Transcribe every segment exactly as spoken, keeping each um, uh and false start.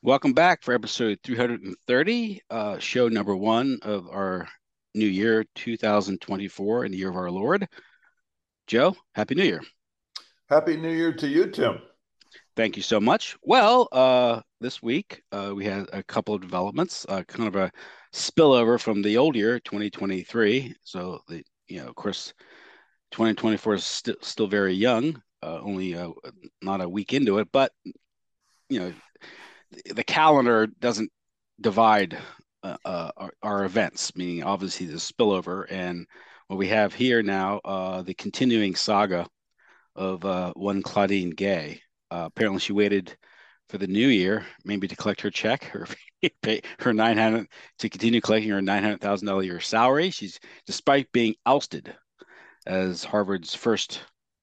Welcome back for episode three hundred thirty, uh, show number one of our new year, two thousand twenty-four, in the year of our Lord. Joe, Happy New Year. Happy New Year to you, Tim. Thank you so much. Well, uh, this week uh, we had a couple of developments, uh, kind of a spillover from the old year, twenty twenty-three. So, the, you know, of course, twenty twenty-four is st still very young, uh, only uh, not a week into it, but, you know, the calendar doesn't divide uh, uh, our, our events, meaning obviously the spillover. And what we have here now, uh, the continuing saga of uh, one Claudine Gay. Uh, apparently, she waited for the new year, maybe to collect her check, her her nine hundred to continue collecting her nine hundred thousand dollar year salary. She's despite being ousted as Harvard's first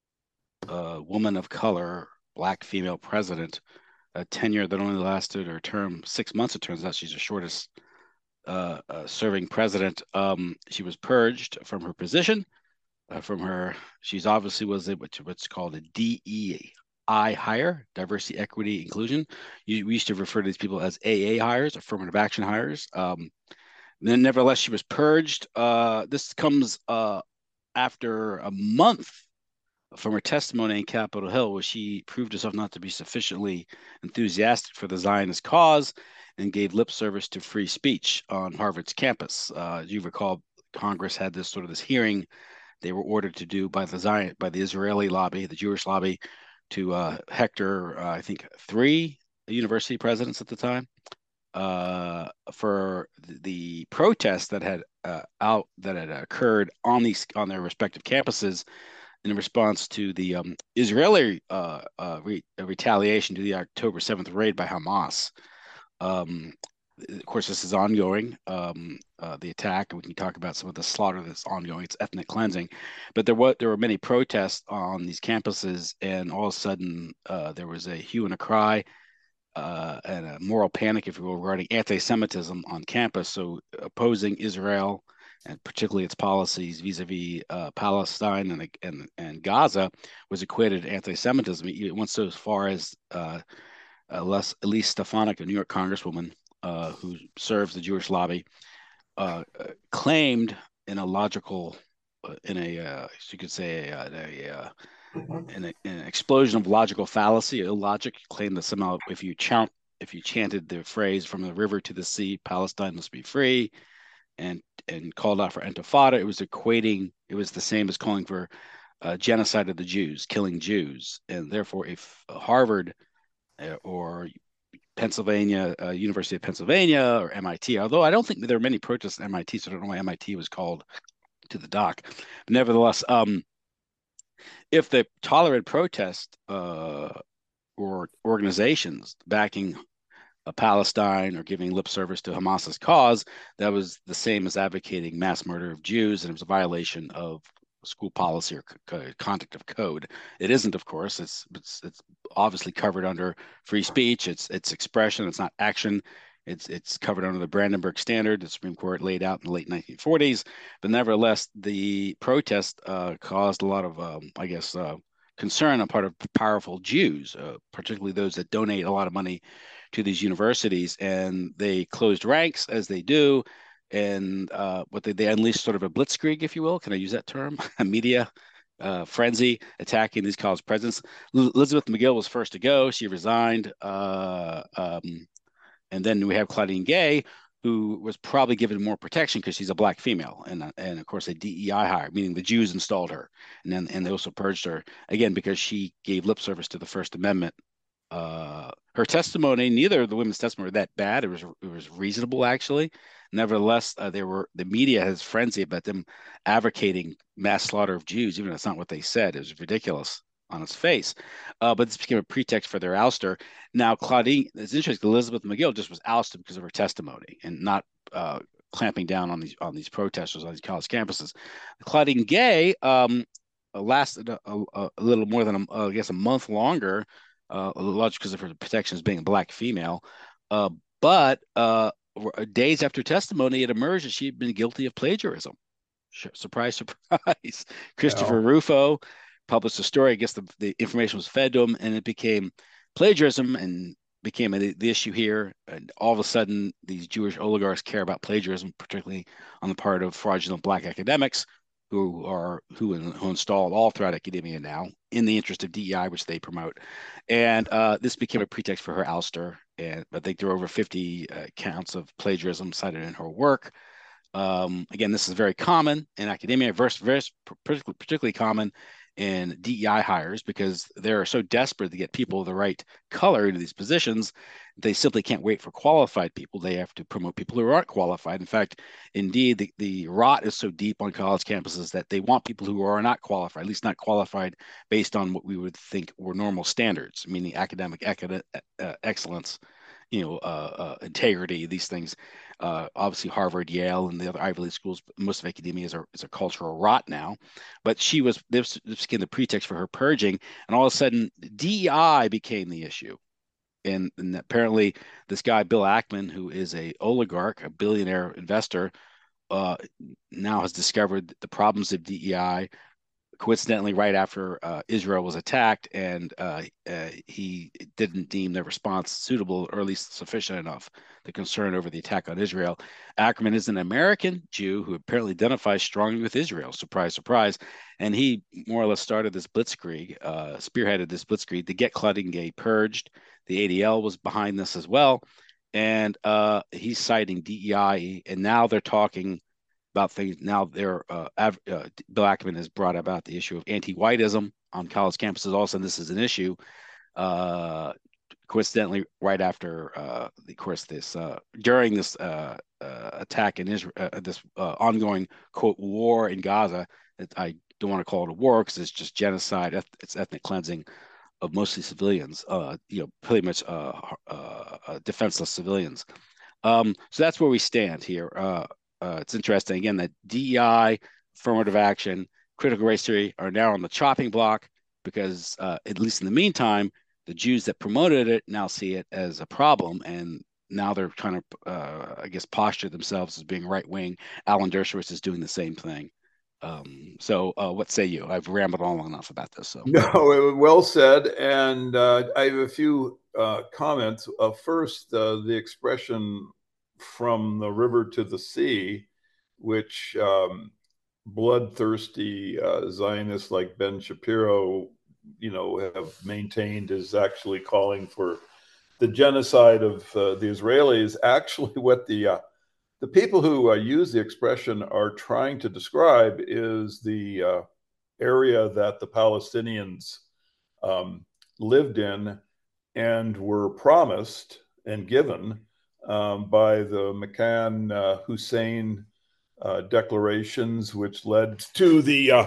uh, woman of color, black female president, a tenure that only lasted her term six months. It turns out she's the shortest uh, uh, serving president. Um, she was purged from her position, uh, from her. She's obviously was a, what's called a D E I hire, diversity, equity, inclusion. You, we used to refer to these people as A A hires, affirmative action hires. Um, then, nevertheless, she was purged. Uh, this comes uh, after a month from her testimony in Capitol Hill, where she proved herself not to be sufficiently enthusiastic for the Zionist cause and gave lip service to free speech on Harvard's campus. Uh, as you recall, Congress had this sort of this hearing they were ordered to do by the Zion, by the Israeli lobby, the Jewish lobby, to uh, hector, uh, I think, three university presidents at the time uh, for the protests that had uh, out that had occurred on these on their respective campuses in response to the um, Israeli uh, uh, re retaliation to the October seventh raid by Hamas. Um, of course, this is ongoing, um, uh, the attack, and we can talk about some of the slaughter that's ongoing. It's ethnic cleansing. But there were, there were many protests on these campuses, and all of a sudden uh, there was a hue and a cry uh, and a moral panic, if you will, regarding anti-Semitism on campus. So opposing Israel and particularly its policies vis-a-vis uh, Palestine and, and and Gaza was equated to anti-Semitism. It went so far as uh, uh, Les, Elise Stefanik, a New York congresswoman uh, who serves the Jewish lobby, uh, uh, claimed in a logical, uh, in a uh, you could say a, a, a in, a, in an explosion of logical fallacy, illogic, claimed that somehow if you chant, if you chanted the phrase "from the river to the sea, Palestine must be free," and and called out for intifada, it was equating. It was the same as calling for uh, genocide of the Jews, killing Jews, and therefore, if Harvard uh, or Pennsylvania, uh, University of Pennsylvania, or M I T, although I don't think there were many protests at M I T, so I don't know why M I T was called to the dock. But nevertheless, um, if the tolerant protest uh, or organizations backing uh, Palestine or giving lip service to Hamas's cause, that was the same as advocating mass murder of Jews, and it was a violation of school policy or co conduct of code. It isn't, of course. It's, it's it's obviously covered under free speech. It's it's expression. It's not action. It's it's covered under the Brandenburg Standard, the Supreme Court laid out in the late nineteen forties. But nevertheless, the protest uh, caused a lot of, um, I guess, uh, concern on part of powerful Jews, uh, particularly those that donate a lot of money to these universities, and they closed ranks as they do, and uh, what they, they unleashed sort of a blitzkrieg, if you will. Can I use that term? A media uh, frenzy attacking these college presidents. L Elizabeth McGill was first to go. She resigned. Uh, um, and then we have Claudine Gay, who was probably given more protection because she's a black female, and and of course a D E I hire, meaning the Jews installed her, and then and they also purged her again because she gave lip service to the First Amendment. Uh, her testimony, neither of the women's testimony were that bad. It was it was reasonable actually. Nevertheless, uh, there were the media has frenzy about them advocating mass slaughter of Jews, even though that's not what they said. It was ridiculous on its face. Uh, but this became a pretext for their ouster. Now, Claudine, it's interesting. Elizabeth McGill just was ousted because of her testimony and not uh, clamping down on these on these protesters on these college campuses. Claudine Gay um, lasted a, a, a little more than a, I guess a month longer, uh, largely because of her protection as being a black female. Uh, but uh, days after testimony, it emerged that she had been guilty of plagiarism. Surprise, surprise. Yeah. Christopher Rufo published a story. I guess the, the information was fed to him, and it became plagiarism. And became a, the issue here. And all of a sudden, these Jewish oligarchs care about plagiarism, particularly on the part of fraudulent black academics who are who, who installed all throughout academia now in the interest of D E I, which they promote. And uh, this became a pretext for her ouster. And I think there were over fifty uh, counts of plagiarism cited in her work. Um, again, this is very common in academia, versus, very particularly, particularly common in D E I hires because they're so desperate to get people of the right color into these positions. They simply can't wait for qualified people. They have to promote people who aren't qualified. In fact, indeed, the, the rot is so deep on college campuses that they want people who are not qualified, at least not qualified based on what we would think were normal standards, meaning academic uh, excellence, you know, uh, uh, integrity, these things. Uh, obviously, Harvard, Yale, and the other Ivy League schools, most of academia is a, is a cultural rot now. But she was, this, this became the pretext for her purging. And all of a sudden, D E I became the issue. And, and apparently, this guy, Bill Ackman, who is a oligarch, a billionaire investor, uh, now has discovered the problems of D E I, coincidentally right after uh, Israel was attacked, and uh, uh, he didn't deem the response suitable or at least sufficient enough. The concern over the attack on Israel. Ackerman is an American Jew who apparently identifies strongly with Israel. Surprise, surprise. And he more or less started this blitzkrieg, uh, spearheaded this blitzkrieg to get Kleingate purged. The A D L was behind this as well. And uh, he's citing D E I, and now they're talking about things. Now they're uh, uh, Bill Ackman has brought about the issue of anti-whiteism on college campuses. All of a sudden, this is an issue. Uh, coincidentally, right after, uh, of course, this uh, during this uh, uh, attack in Israel, uh, this uh, ongoing quote war in Gaza. I don't want to call it a war because it's just genocide. It's ethnic cleansing of mostly civilians. Uh, you know, pretty much uh, uh, uh, defenseless civilians. Um, so that's where we stand here. Uh, uh, it's interesting, again, that D E I, affirmative action, critical race theory are now on the chopping block because, uh, at least in the meantime, the Jews that promoted it now see it as a problem. And now they're trying to, uh, I guess, posture themselves as being right wing. Alan Dershowitz is doing the same thing. Um, so uh, what say you? I've rambled on long enough about this. So no, well said. And uh, I have a few uh, comments. Uh, first, uh, the expression "from the river to the sea," which um, bloodthirsty uh, Zionists like Ben Shapiro, you know, have maintained is actually calling for the genocide of uh, the Israelis. Actually, what the uh, the people who uh, use the expression are trying to describe is the uh, area that the Palestinians um, lived in and were promised and given um, by the McCann uh, Hussein uh, declarations, which led to the uh,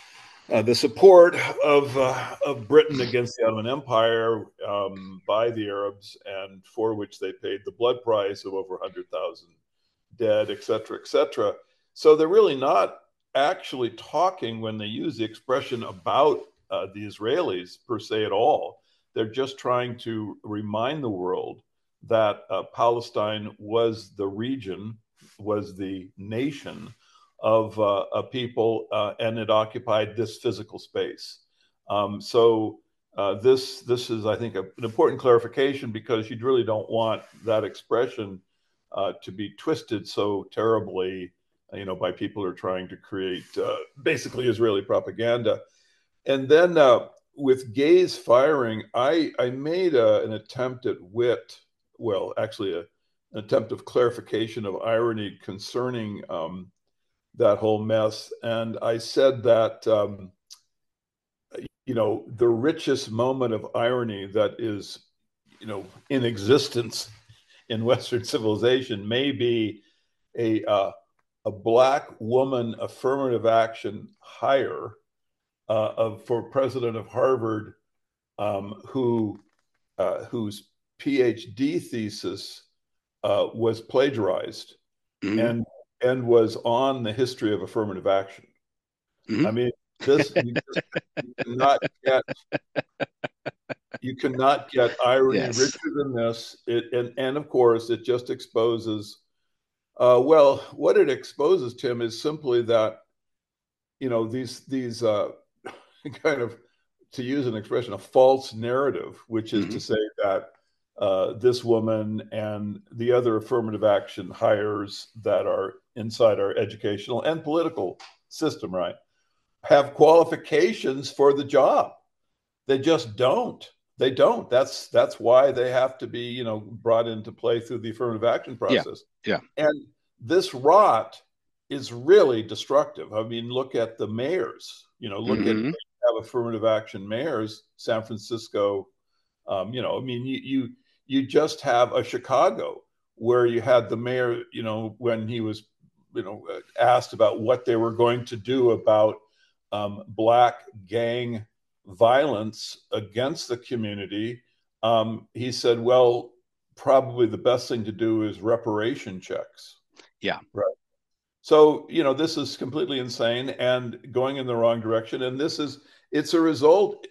uh, the support of uh, of Britain against the Ottoman Empire um, by the Arabs, and for which they paid the blood price of over one hundred thousand dead, et cetera, et cetera. So they're really not actually talking when they use the expression about uh, the Israelis per se at all. They're just trying to remind the world that uh, Palestine was the region, was the nation of uh, a people, uh, and it occupied this physical space. Um, so uh, this this is, I think, a, an important clarification, because you really don't want that expression uh, to be twisted so terribly, you know, by people who are trying to create uh, basically Israeli propaganda. And then uh, with Gay's firing, I, I made a, an attempt at wit, well, actually a, an attempt of clarification of irony concerning um, that whole mess. And I said that, um, you know, the richest moment of irony that is, you know, in existence in Western civilization may be a, uh, a Black woman affirmative action hire uh, of, for president of Harvard, um, who uh, whose PhD thesis uh, was plagiarized, mm-hmm. and and was on the history of affirmative action. Mm-hmm. I mean, this you, just, you cannot get you cannot get irony yes. richer than this. It, and and of course, it just exposes. Uh, well, what it exposes, Tim, is simply that, you know, these these uh, kind of, to use an expression, a false narrative, which is mm-hmm. to say that uh, this woman and the other affirmative action hires that are inside our educational and political system, right, have qualifications for the job. They just don't. They don't. That's that's why they have to be, you know, brought into play through the affirmative action Yeah. process. Yeah. And this rot is really destructive. I mean, look at the mayors. You know, look mm-hmm. at have affirmative action mayors, San Francisco. Um, you know, I mean, you you you just have a Chicago where you had the mayor. You know, when he was, you know, asked about what they were going to do about um, black gang violence against the community, um, he said, well, probably the best thing to do is reparation checks. Yeah. Right. So, you know, this is completely insane and going in the wrong direction. And this is, it's a result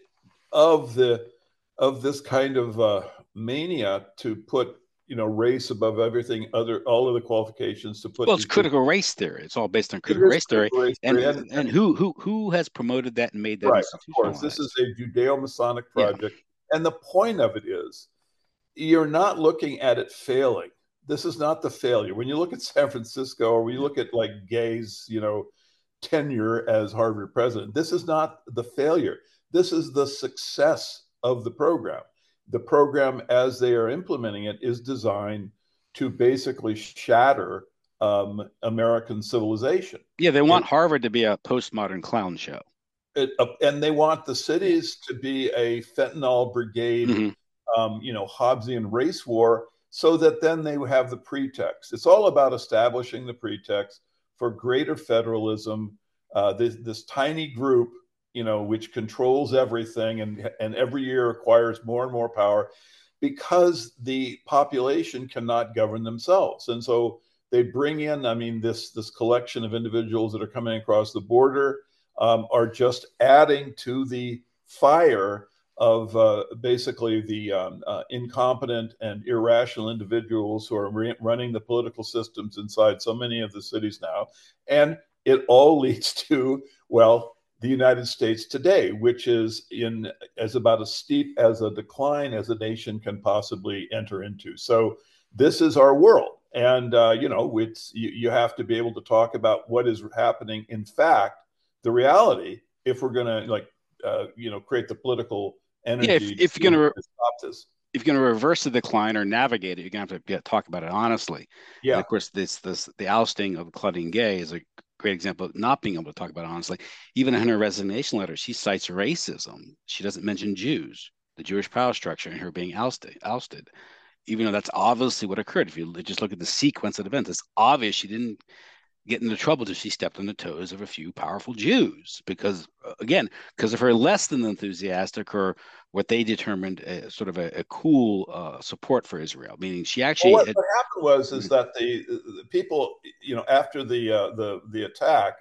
of the, of this kind of uh, mania to put, you know, race above everything, other, all of the qualifications to put. Well, it's critical people. race theory. It's all based on critical race theory. Race and, theory. And, and who, who, who has promoted that and made that right, institutionalized? Of course, this is a Judeo-Masonic project. Yeah. And the point of it is, you're not looking at it failing. This is not the failure. When you look at San Francisco, or when you look at like Gay's, you know, tenure as Harvard president, this is not the failure. This is the success of the program. The program, as they are implementing it, is designed to basically shatter um, American civilization. Yeah, they want and, Harvard to be a postmodern clown show. It, uh, and they want the cities to be a fentanyl brigade, mm-hmm. um, you know, Hobbesian race war, so that then they have the pretext. It's all about establishing the pretext for greater federalism. Uh, this, this tiny group, you know, which controls everything and, and every year acquires more and more power because the population cannot govern themselves. And so they bring in, I mean, this, this collection of individuals that are coming across the border um, are just adding to the fire of uh, basically the um, uh, incompetent and irrational individuals who are re- running the political systems inside so many of the cities now. And it all leads to, well, the United States today, which is in as about as steep as a decline as a nation can possibly enter into. So this is our world. And, uh, you know, it's, you, you have to be able to talk about what is happening. In fact, the reality, if we're going to like, uh, you know, create the political energy. Yeah, if, if you're going to stop this, if you're going to reverse the decline or navigate it, you're going to have to get, talk about it honestly. Yeah. And of course, this, this, the ousting of Claudine Gay is a great example of not being able to talk about it honestly. Even in her resignation letter, she cites racism. She doesn't mention Jews, the Jewish power structure, and her being ousted. Ousted, even though that's obviously what occurred. If you just look at the sequence of events, it's obvious she didn't get into trouble till she stepped on the toes of a few powerful Jews, because again, because of her less than enthusiastic or what they determined a, sort of a, a cool uh, support for Israel, meaning she actually. Well, what, had, what happened was is that the, the people, you know, after the uh, the the attack,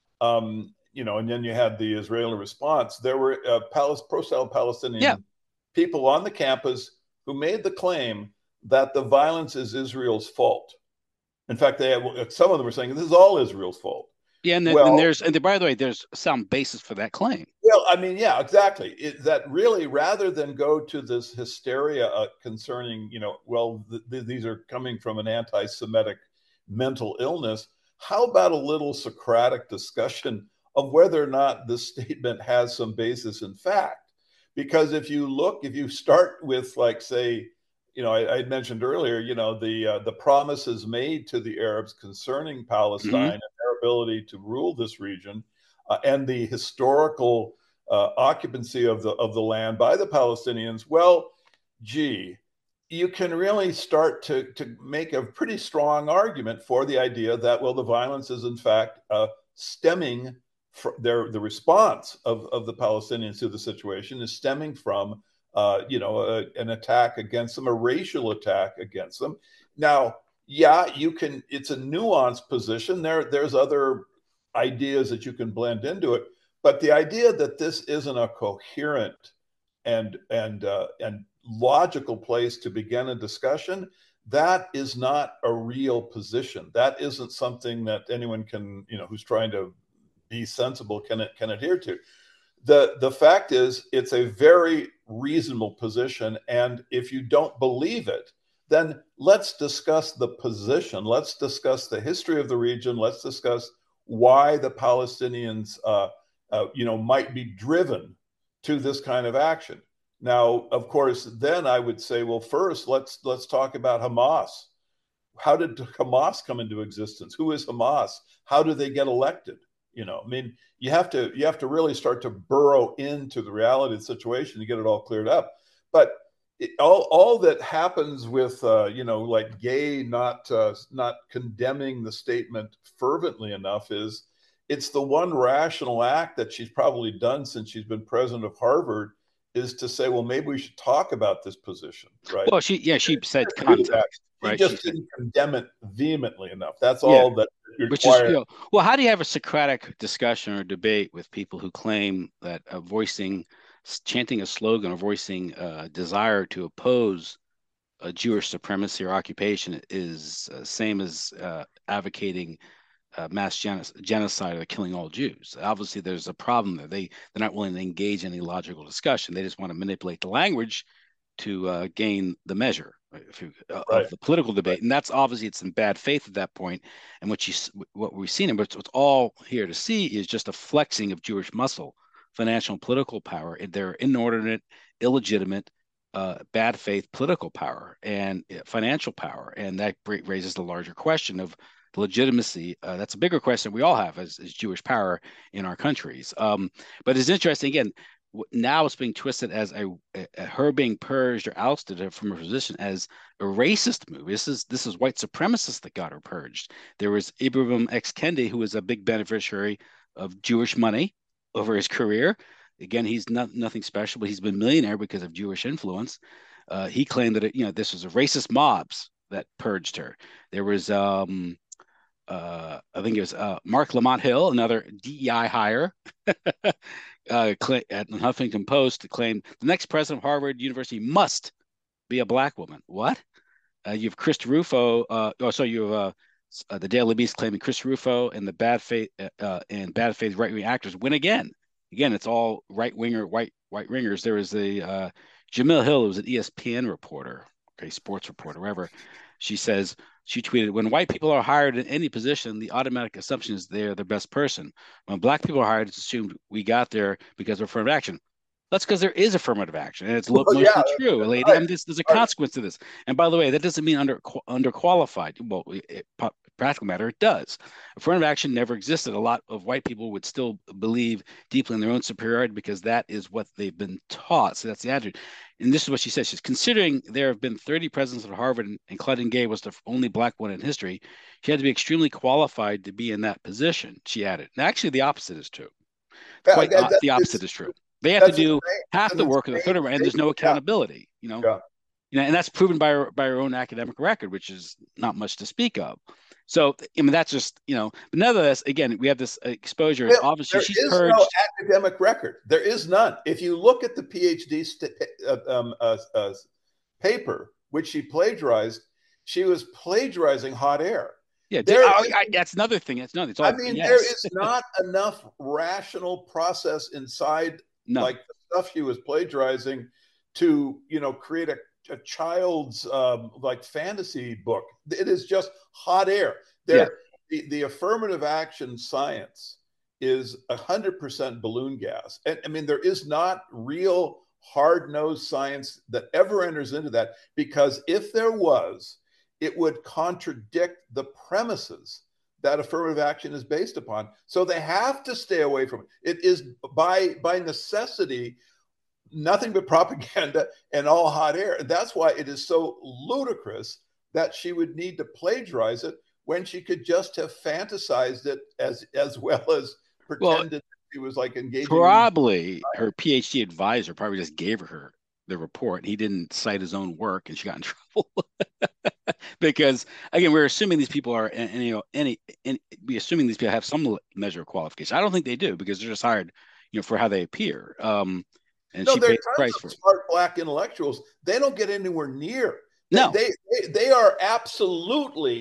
um, you know, and then you had the Israeli response. There were uh, pro-Palestinian yeah. people on the campus who made the claim that the violence is Israel's fault. In fact, they had, some of them were saying this is all Israel's fault. Yeah, and, then, well, and there's and by the way, there's a sound basis for that claim. Well, I mean, yeah, exactly. It, that really, rather than go to this hysteria uh, concerning, you know, well, th- th- these are coming from an anti-Semitic mental illness. How about a little Socratic discussion of whether or not this statement has some basis in fact? Because if you look, if you start with, like, say, you know, I, I mentioned earlier, you know, the uh, the promises made to the Arabs concerning Palestine mm-hmm. and their ability to rule this region, uh, and the historical uh, occupancy of the of the land by the Palestinians. Well, gee, you can really start to to make a pretty strong argument for the idea that, well, the violence is in fact uh, stemming from their the response of of the Palestinians to the situation is stemming from. Uh, you know, a, an attack against them, a racial attack against them. Now, yeah, you can, it's a nuanced position. There, there's other ideas that you can blend into it. But the idea that this isn't a coherent and, and, uh, and logical place to begin a discussion, that is not a real position. That isn't something that anyone can, you know, who's trying to be sensible can, can adhere to. the the fact is, it's a very reasonable position, and if you don't believe it, then let's discuss the position. Let's discuss the history of the region. Let's discuss why the Palestinians, uh, uh, you know, might be driven to this kind of action. Now, of course, then I would say, well, first let's let's talk about Hamas. How did Hamas come into existence? Who is Hamas? How do they get elected? You know, I mean, you have to you have to really start to burrow into the reality of the situation to get it all cleared up. But it, all all that happens with uh, you know, like Gay not uh, not condemning the statement fervently enough is it's the one rational act that she's probably done since she's been president of Harvard, is to say, well, maybe we should talk about this position, right? Well, she yeah she said context, She right? just She said, didn't condemn it vehemently enough. That's yeah, all that which is, required. you know, well, how do you have a Socratic discussion or debate with people who claim that uh, voicing, chanting a slogan or voicing a uh, desire to oppose a Jewish supremacy or occupation is uh, same as uh, advocating uh, mass genoc- genocide or killing all Jews? Obviously, there's a problem there. They they're not willing to engage in any logical discussion. They just want to manipulate the language to uh, gain the measure, right, if you, uh, Right. of the political debate, Right. and that's obviously it's in bad faith at that point. And what you what we've seen, and what's, what's all here to see is just a flexing of Jewish muscle, financial and political power, and their inordinate, illegitimate, uh, bad faith political power and uh, financial power, and that raises the larger question of the legitimacy. Uh, that's a bigger question we all have as, as Jewish power in our countries. Um, but it's interesting again. Now it's being twisted as a, a her being purged or ousted from her position as a racist move. This is this is white supremacists that got her purged. There was Ibram X. Kendi, who was a big beneficiary of Jewish money over his career. Again, he's not nothing special, but he's been millionaire because of Jewish influence. Uh, he claimed that it, you know, this was a racist mobs that purged her. There was um, uh, I think it was uh, Mark Lamont Hill, another D E I hire, uh, at the Huffington Post, claimed the next president of Harvard University must be a black woman. What? Uh, you have Chris Rufo. Uh, oh, so you have uh, uh, the Daily Beast claiming Chris Rufo and the bad faith uh, uh, and bad faith right wing actors win again. Again, it's all right winger, white white ringers. There was the uh, Jamil Hill, who was an E S P N reporter, okay, sports reporter, whatever. She says she tweeted, "When white people are hired in any position, the automatic assumption is they're the best person. When black people are hired, it's assumed we got there because of affirmative action." That's because there is affirmative action, and it's Well, mostly yeah, true, lady. right, I mean, this, there's a right. consequence to this. And by the way, that doesn't mean under underqualified. Well, it, practical matter, it does. Affirmative action never existed. A lot of white people would still believe deeply in their own superiority because that is what they've been taught. So that's the attitude. And this is what she says. She's considering there have been thirty presidents at Harvard, and, and Claudine Gay was the only black one in history. She had to be extremely qualified to be in that position, she added. And actually, the opposite is true. Yeah, Quite that, uh, that, the opposite it's, is true. They have to that's do insane. half That's the an work of the insane third, and there's no statement. Yeah, accountability. You know, yeah. you know, and that's proven by her by her own academic record, which is not much to speak of. So, I mean, that's just, you know, but nonetheless, again, we have this exposure. It's Well, obviously there she's is no purged. academic record. There is none. If you look at the PhD st- uh, um, uh, uh, paper, which she plagiarized, she was plagiarizing hot air. Yeah, did, There, oh, I, that's another thing. It's another. It's I all mean, there B S. is not enough rational process inside, None. like the stuff she was plagiarizing, to, you know, create a, a child's um, like fantasy book. It is just hot air. Yeah. There, the, the affirmative action science is a hundred percent balloon gas, and I mean, there is not real hard-nosed science that ever enters into that, because if there was, it would contradict the premises that affirmative action is based upon. So they have to stay away from it. It is by by necessity nothing but propaganda and all hot air. And that's why it is so ludicrous that she would need to plagiarize it when she could just have fantasized it as as well as Well, pretended she was like engaging probably in her PhD advisor probably just gave her the report. He didn't cite his own work, and she got in trouble. Because again, we're assuming these people are, and, and you know, any, any, we assuming these people have some measure of qualification. I don't think they do, because they're just hired, you know, for how they appear. Um, and No, she there are paid the tons price of for it. smart black intellectuals. They don't get anywhere near. They No, they they, they are absolutely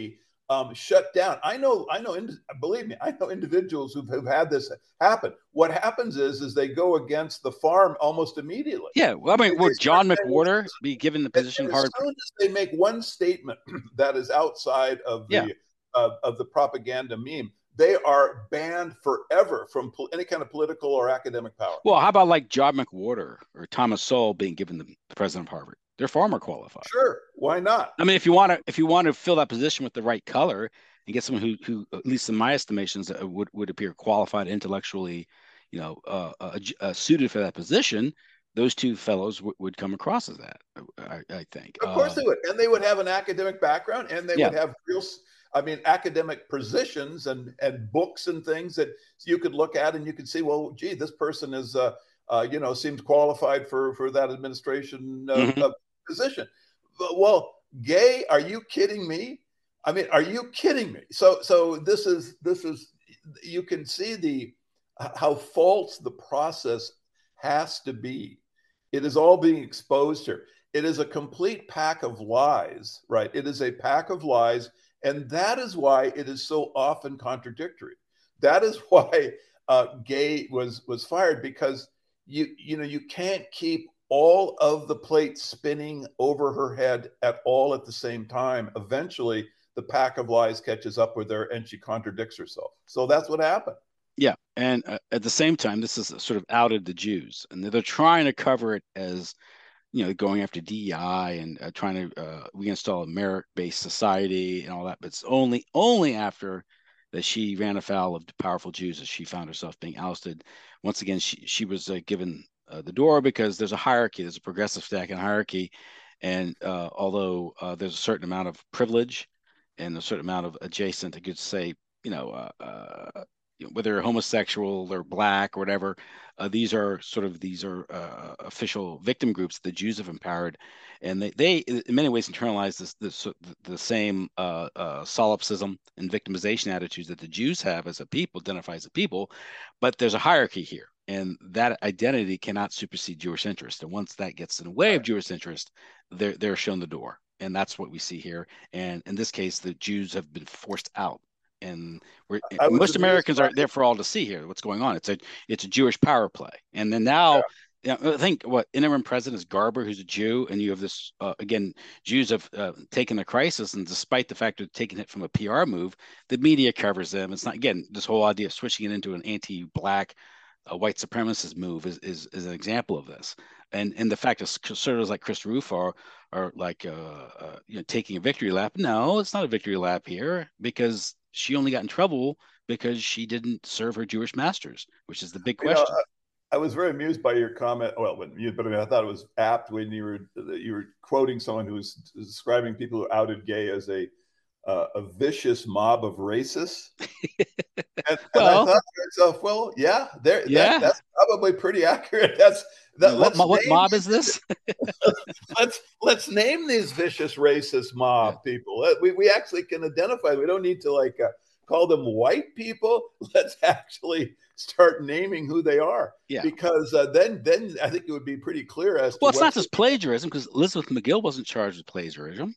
um, shut down. I know, I know, believe me, I know individuals who've, who've had this happen. What happens is, is they go against the farm almost immediately. Yeah, well, I They, mean, they would John saying, McWhorter be given the and, position and of as Harvard? soon as they make one statement that is outside of Yeah. the uh, of the propaganda meme, they are banned forever from po- any kind of political or academic power. Well, how about like John McWhorter or Thomas Sowell being given the president of Harvard? They're far more qualified. Sure, why not? I mean, if you want to, if you want to fill that position with the right color and get someone who, who at least in my estimations, uh, would would appear qualified, intellectually, you know, uh, uh, uh, suited for that position, those two fellows w- would come across as that. I, I think. Of course Uh, they would, and they would have an academic background, and they yeah. would have real, I mean, academic positions and and books and things that you could look at, and you could see, well, gee, this person is, uh, uh, you know, seems qualified for for that administration uh, Mm-hmm. uh, position. But, well, Gay, are you kidding me? I mean, are you kidding me? So so this is this is you can see the how false the process has to be. It is all being exposed here. It is a complete pack of lies, right? It is a pack of lies. And that is why it is so often contradictory. That is why uh, Gay was was fired, because you you know you can't keep all of the plates spinning over her head at all at the same time. Eventually, the pack of lies catches up with her, and she contradicts herself. So that's what happened. Yeah, and uh, at the same time, this is sort of outed the Jews, and they're, they're trying to cover it as, you know, going after D E I and uh, trying to uh, reinstall a merit-based society and all that. But it's only only after that she ran afoul of the powerful Jews that she found herself being ousted. Once again, she she was uh, given uh, the door because there's a hierarchy, there's a progressive stack and hierarchy, and uh, although uh, there's a certain amount of privilege and a certain amount of adjacent, I could say, you know, uh, uh, you know, whether homosexual or black or whatever, uh, these are sort of these are uh, official victim groups the Jews have empowered, and they, they in many ways internalize this, this the same uh, uh, solipsism and victimization attitudes that the Jews have as a people, identify as a people, but there's a hierarchy here, and that identity cannot supersede Jewish interest. And once that gets in the way of Jewish interest, they're they're shown the door, and that's what we see here. And in this case, the Jews have been forced out, and we're most Americans are there for all to see here what's going on. It's a it's a Jewish power play, and then now, yeah. you know, I think what interim president is Garber, who's a Jew, and you have this uh, again. Jews have uh, taken the crisis, and despite the fact of taking it from a P R move, the media covers them. It's not, again, this whole idea of switching it into an anti-black, uh, white supremacist move is, is is an example of this. And and the fact that conservatives like Chris Roof are are like uh, uh, you know, taking a victory lap. No, it's not a victory lap here, because she only got in trouble because she didn't serve her Jewish masters, which is the big question. You know, I, I was very amused by your comment. Well, but I mean, I thought it was apt when you were you were quoting someone who was describing people who outed Gay as a uh, a vicious mob of racists. And, well, and I thought to myself, well, yeah, there, yeah, that, that's probably pretty accurate. That's that. What, what mob is this? let's let's name these vicious racist mob yeah. people. We we actually can identify. We don't need to like uh, call them white people. Let's actually start naming who they are. Yeah. Because uh, then then I think it would be pretty clear as well, to it's not just plagiarism, because Elizabeth McGill wasn't charged with plagiarism.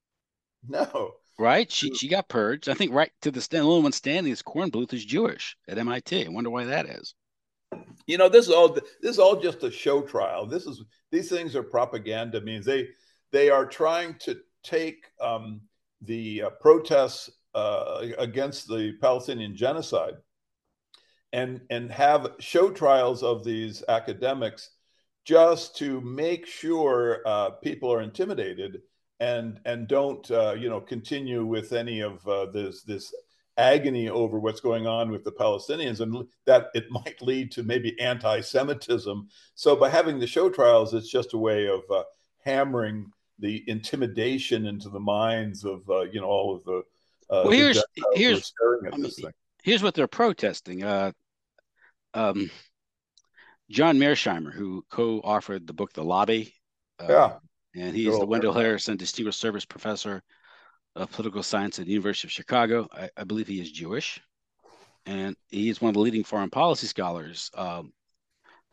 No. Right? She she got purged. I think right to the stand. The only one standing is Kornbluth, who's Jewish at M I T. I wonder why that is. You know, this is all this is all just a show trial. This is these things are propaganda means. They they are trying to take um, the uh, protests uh, against the Palestinian genocide and and have show trials of these academics just to make sure uh, people are intimidated and and don't uh, you know continue with any of uh, this this agony over what's going on with the Palestinians, and that it might lead to maybe anti-Semitism. So by having the show trials, it's just a way of uh, hammering the intimidation into the minds of uh, you know all of the. Uh, well, here's the here's at I mean, this thing. Here's what they're protesting. Uh, um, John Mearsheimer, who co-authored the book The Lobby, uh, yeah, and he's the Wendell Harrison Distinguished Service Professor of Political Science at the University of Chicago. I, I believe he is Jewish, and he is one of the leading foreign policy scholars. Um,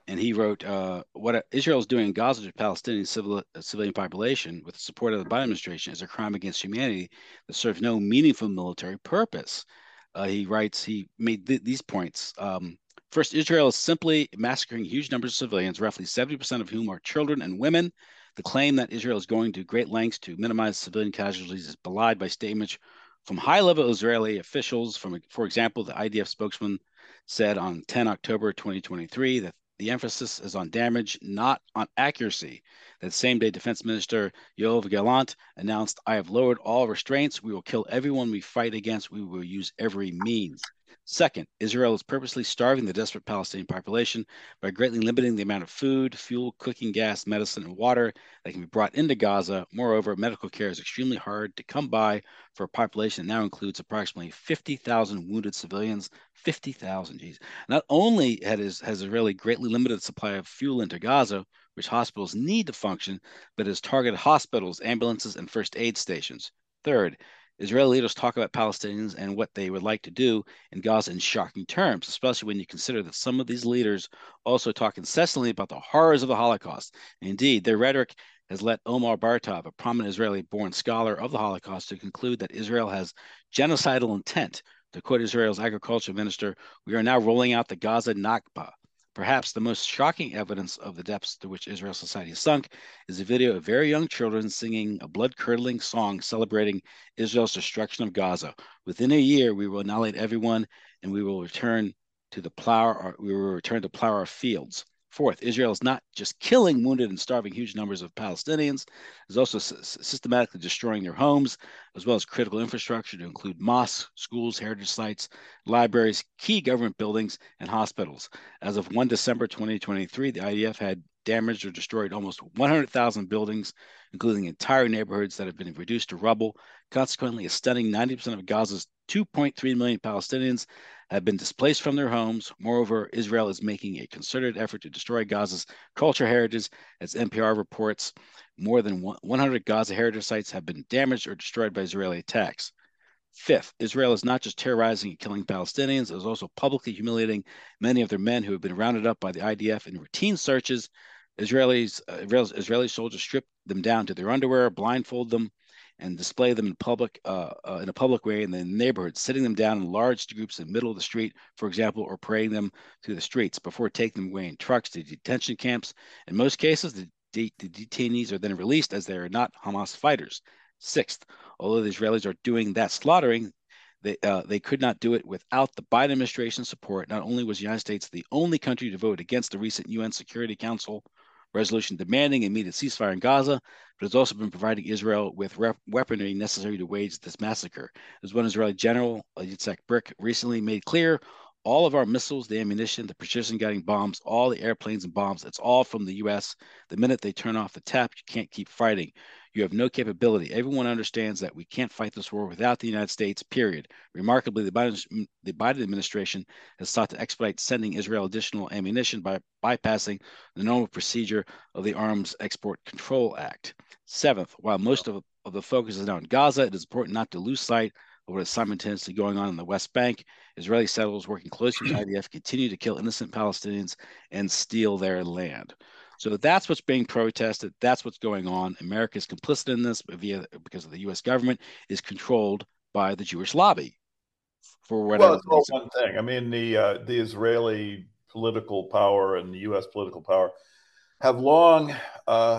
and he wrote, uh, "What Israel is doing in Gaza to Palestinian civil, uh, civilian population with the support of the Biden administration is a crime against humanity that serves no meaningful military purpose." Uh, he writes, he made th these points. Um, First, Israel is simply massacring huge numbers of civilians, roughly seventy percent of whom are children and women. The claim that Israel is going to great lengths to minimize civilian casualties is belied by statements from high-level Israeli officials. From, for example, the I D F spokesman said on the tenth of October twenty twenty-three that the emphasis is on damage, not on accuracy. That same day, Defense Minister Yoav Gallant announced, "I have lowered all restraints. We will kill everyone we fight against. We will use every means." Second, Israel is purposely starving the desperate Palestinian population by greatly limiting the amount of food, fuel, cooking gas, medicine, and water that can be brought into Gaza. Moreover, medical care is extremely hard to come by for a population that now includes approximately fifty thousand wounded civilians. fifty thousand, geez. Not only has, has Israeli greatly limited supply of fuel into Gaza, which hospitals need to function, but has targeted hospitals, ambulances, and first aid stations. Third, Israeli leaders talk about Palestinians and what they would like to do in Gaza in shocking terms, especially when you consider that some of these leaders also talk incessantly about the horrors of the Holocaust. Indeed, their rhetoric has led Omar Bartov, a prominent Israeli-born scholar of the Holocaust, to conclude that Israel has genocidal intent. To quote Israel's agriculture minister, "We are now rolling out the Gaza Nakba." Perhaps the most shocking evidence of the depths to which Israel society has sunk is a video of very young children singing a blood-curdling song celebrating Israel's destruction of Gaza. "Within a year, we will annihilate everyone, and we will return to the plow. Our, we will return to plow our fields." Fourth, Israel is not just killing, wounded, and starving huge numbers of Palestinians; it is also systematically destroying their homes, as well as critical infrastructure to include mosques, schools, heritage sites, libraries, key government buildings, and hospitals. As of the first of December twenty twenty-three, the I D F had damaged or destroyed almost one hundred thousand buildings, including entire neighborhoods that have been reduced to rubble. Consequently, a stunning ninety percent of Gaza's two point three million Palestinians have been displaced from their homes. Moreover, Israel is making a concerted effort to destroy Gaza's cultural heritage. As N P R reports, more than one hundred Gaza heritage sites have been damaged or destroyed by Israeli attacks. Fifth, Israel is not just terrorizing and killing Palestinians, it is also publicly humiliating many of their men who have been rounded up by the I D F in routine searches. Israelis, uh, Israeli soldiers strip them down to their underwear, blindfold them, and display them in public uh, uh, in a public way in the neighborhood, sitting them down in large groups in the middle of the street, for example, or parading them through the streets before taking them away in trucks to detention camps. In most cases, the, de the detainees are then released as they are not Hamas fighters. Sixth, although the Israelis are doing that slaughtering, they, uh, they could not do it without the Biden administration support. Not only was the United States the only country to vote against the recent U N Security Council resolution demanding immediate ceasefire in Gaza, but has also been providing Israel with weaponry necessary to wage this massacre. As one Israeli general, Yitzhak Brick, recently made clear, all of our missiles, the ammunition, the precision-guiding bombs, all the airplanes and bombs, it's all from the U S. The minute they turn off the tap, you can't keep fighting. You have no capability. Everyone understands that we can't fight this war without the United States, period. Remarkably, the Biden, the Biden administration has sought to expedite sending Israel additional ammunition by bypassing the normal procedure of the Arms Export Control Act. Seventh, while most of, of the focus is now in Gaza, it is important not to lose sight of what is simultaneously going on in the West Bank. Israeli settlers working closely with the I D F continue to kill innocent Palestinians and steal their land. So that's what's being protested. That's what's going on. America is complicit in this via because of the U S government is controlled by the Jewish lobby for whatever Well, it's all reason. one thing. I mean, the uh, the Israeli political power and the U S political power have long uh,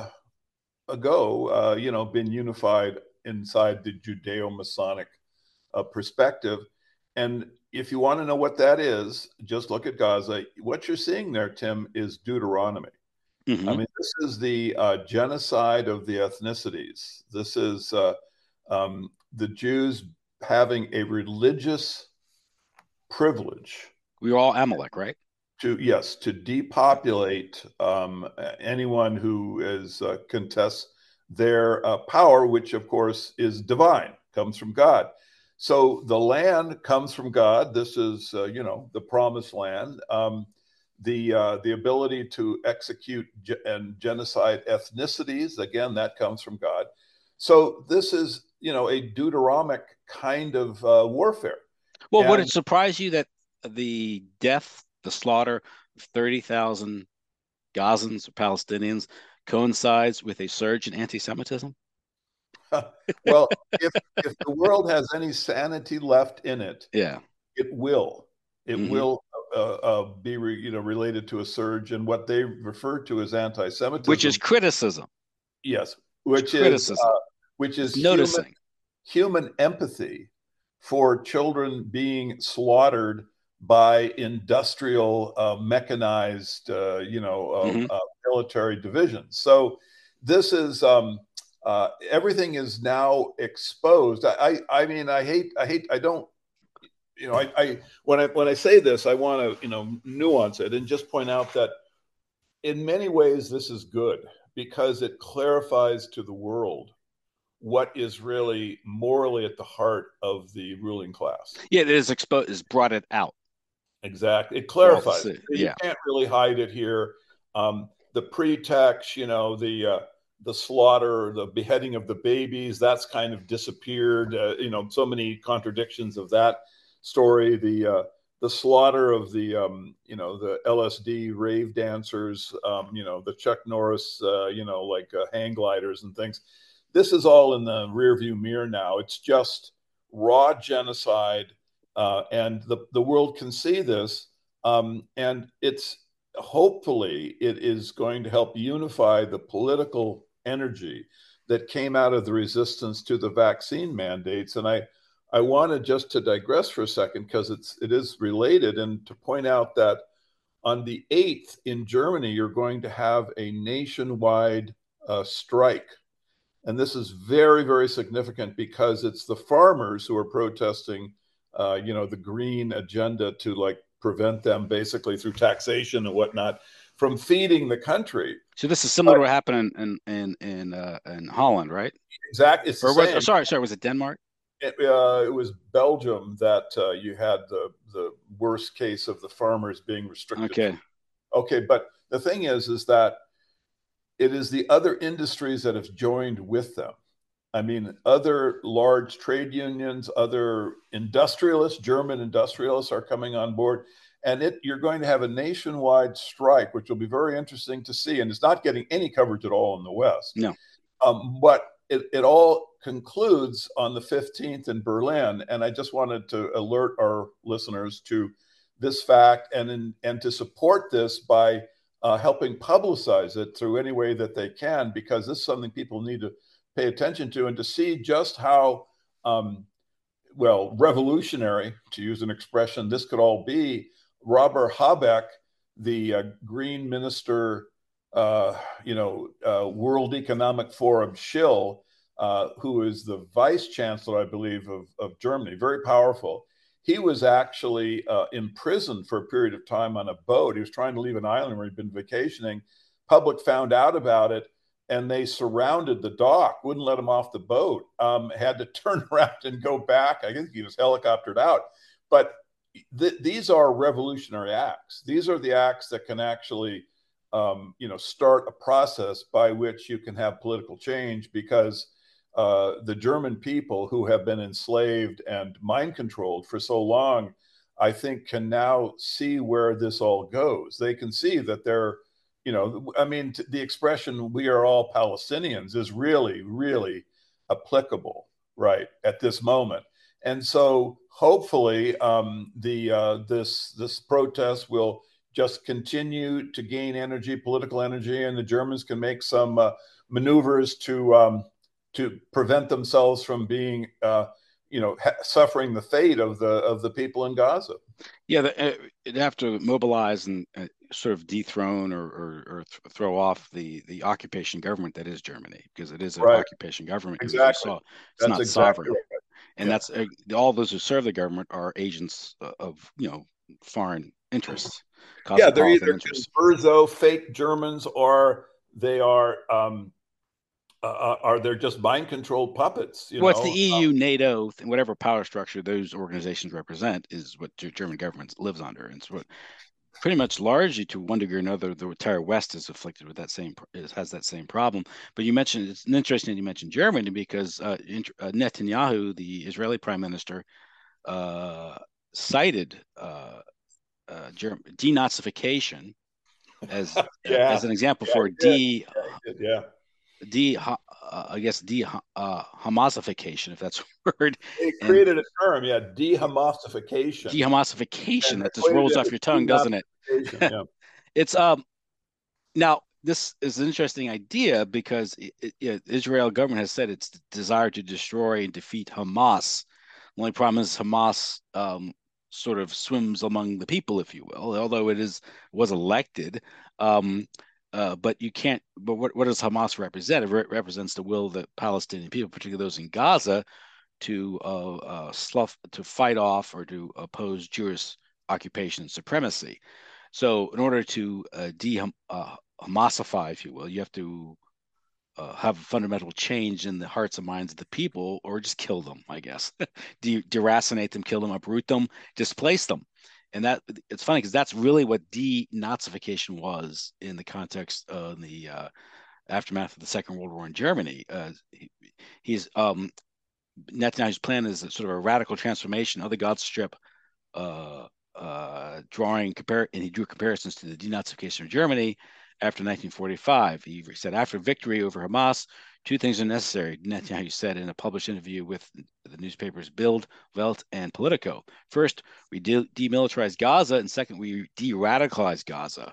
ago, uh, you know, been unified inside the Judeo-Masonic uh, perspective. And if you want to know what that is, just look at Gaza. What you're seeing there, Tim, is Deuteronomy. I Mm-hmm. mean, this is the uh, genocide of the ethnicities. This is uh, um, the Jews having a religious privilege We were all Amalek, right? to, yes, to depopulate um, anyone who is uh, contests their uh, power, which of course is divine, comes from God. So the land comes from God. This is, uh, you know, the promised land. Um, the uh, the ability to execute ge- and genocide ethnicities, again, that comes from God. So this is, you know, a Deuteronomic kind of uh, warfare. Well, would it And surprise you that the death, the slaughter of thirty thousand Gazans or Palestinians coincides with a surge in anti-Semitism? Well, if if the world has any sanity left in it, Yeah. it will. It Mm-hmm. will uh, uh, be re, you know related to a surge in what they refer to as Which is anti-Semitism. criticism. Yes, It's which is criticism. uh, which It's is human noticing. human empathy for children being slaughtered by industrial uh, mechanized, uh, you know, Mm-hmm. uh, uh, military divisions. So this is um, uh, everything is now exposed. I, I, I mean, I hate, I hate, I don't, you know, I, I when I when I say this, I want to, you know, nuance it and just point out that in many ways this is good because it clarifies to the world what is really morally at the heart of the ruling class. Yeah, it is exposed, is brought it out Exactly. It for all to clarifies. see. You Yeah. can't really hide it here. Um, the pretext, you know, the uh, the slaughter, the beheading of the babies, that's kind of disappeared. Uh, you know, so many contradictions of that story. The uh, the slaughter of the um, you know the L S D rave dancers, um, you know, the Chuck Norris, uh, you know, like uh, hang gliders and things. This is all in the rearview mirror now. It's just raw genocide, uh, and the, the world can see this. Um, and it's hopefully it is going to help unify the political energy that came out of the resistance to the vaccine mandates. And I, I wanted just to digress for a second because it's it is related, and to point out that on the eighth in Germany, you're going to have a nationwide uh, strike. And this is very, very significant because it's the farmers who are protesting, uh, you know, the green agenda to like prevent them basically through taxation and whatnot from feeding the country. So this is similar But to what happened in in in uh, in Holland, right? exactly, it's the Or was oh, same. sorry, sorry, was it Denmark? It, uh, it was Belgium that uh, you had the the worst case of the farmers being restricted from. Okay. Okay, but the thing is, is that it is the other industries that have joined with them. I mean, other large trade unions, other industrialists, German industrialists are coming on board. And it, you're going to have a nationwide strike, which will be very interesting to see. And it's not getting any coverage at all in the West. No. Um, but it, it all concludes on the fifteenth in Berlin. And I just wanted to alert our listeners to this fact and, in, and to support this by uh, helping publicize it through any way that they can, because this is something people need to pay attention to, and to see just how, um, well, revolutionary, to use an expression, this could all be. Robert Habeck, the uh, Green Minister, uh, you know, uh, World Economic Forum shill, uh, who is the vice chancellor, I believe, of, of Germany, very powerful. He was actually uh, imprisoned for a period of time on a boat. He was trying to leave an island where he'd been vacationing. Public found out about it, and they surrounded the dock, wouldn't let him off the boat, um, had to turn around and go back. I think he was helicoptered out. But th- these are revolutionary acts. These are the acts that can actually, um, you know, start a process by which you can have political change, because uh, the German people who have been enslaved and mind controlled for so long, I think, can now see where this all goes. They can see that they're, you know, I mean, the expression "we are all Palestinians" is really, really applicable right at this moment. And so, hopefully, um, the uh, this this protest will just continue to gain energy, political energy, and the Germans can make some uh, maneuvers to um, to prevent themselves from being, uh, you know, ha- suffering the fate of the of the people in Gaza. Yeah, the, uh, it'd have to mobilize and uh, sort of dethrone or, or, or th- throw off the the occupation government that is Germany, because it is an Right. occupation government, and as you Exactly. saw, it's That's not exactly sovereign, right. and Yeah. that's uh, all those who serve the government are agents of, you know, foreign interests, Yeah, they're cosmopolitan either interests. Converso fake Germans, or they are um, uh, uh, are they're just mind controlled puppets. You Well, it's the know. E U, NATO, and whatever power structure those organizations represent is what the German government lives under, and it's what pretty much largely, to one degree or another, the entire West is afflicted with that same has that same problem. But you mentioned, it's interesting that you mentioned Germany, because uh, uh, Netanyahu, the Israeli prime minister, uh, cited uh, uh, Germ- denazification as uh, Yeah, as an example yeah, for he did. de Yeah, he did. Yeah. de uh, I guess de uh, Hamasification, if that's a word, It and created a term, yeah, dehomistification, dehamosification and that just equated rolls it off with your tongue, doesn't it? denazification. Yeah. It's um now this is an interesting idea because it, it, it, Israel government has said its desire to destroy and defeat Hamas. The only problem is Hamas um, sort of swims among the people, if you will, although it is was elected. Um, uh, but you can't. But what, what does Hamas represent? It re- represents the will of the Palestinian people, particularly those in Gaza, to uh, uh, slough, to fight off or to oppose Jewish occupation and supremacy. So, in order to uh, de uh, Hamasify, if you will, you have to uh, have a fundamental change in the hearts and minds of the people, or just kill them, I guess. De- deracinate them, kill them, uproot them, displace them. And that it's funny because that's really what denazification was in the context of the uh, aftermath of the Second World War in Germany. Uh, he, he's um, Netanyahu's plan is sort of a radical transformation of the Gaza Strip, uh, uh, drawing compare, and he drew comparisons to the denazification of Germany after nineteen forty-five. He said, after victory over Hamas, two things are necessary. Netanyahu said in a published interview with the newspapers Bild, Welt, and Politico. First, we de- demilitarize Gaza, and second, we de-radicalize Gaza.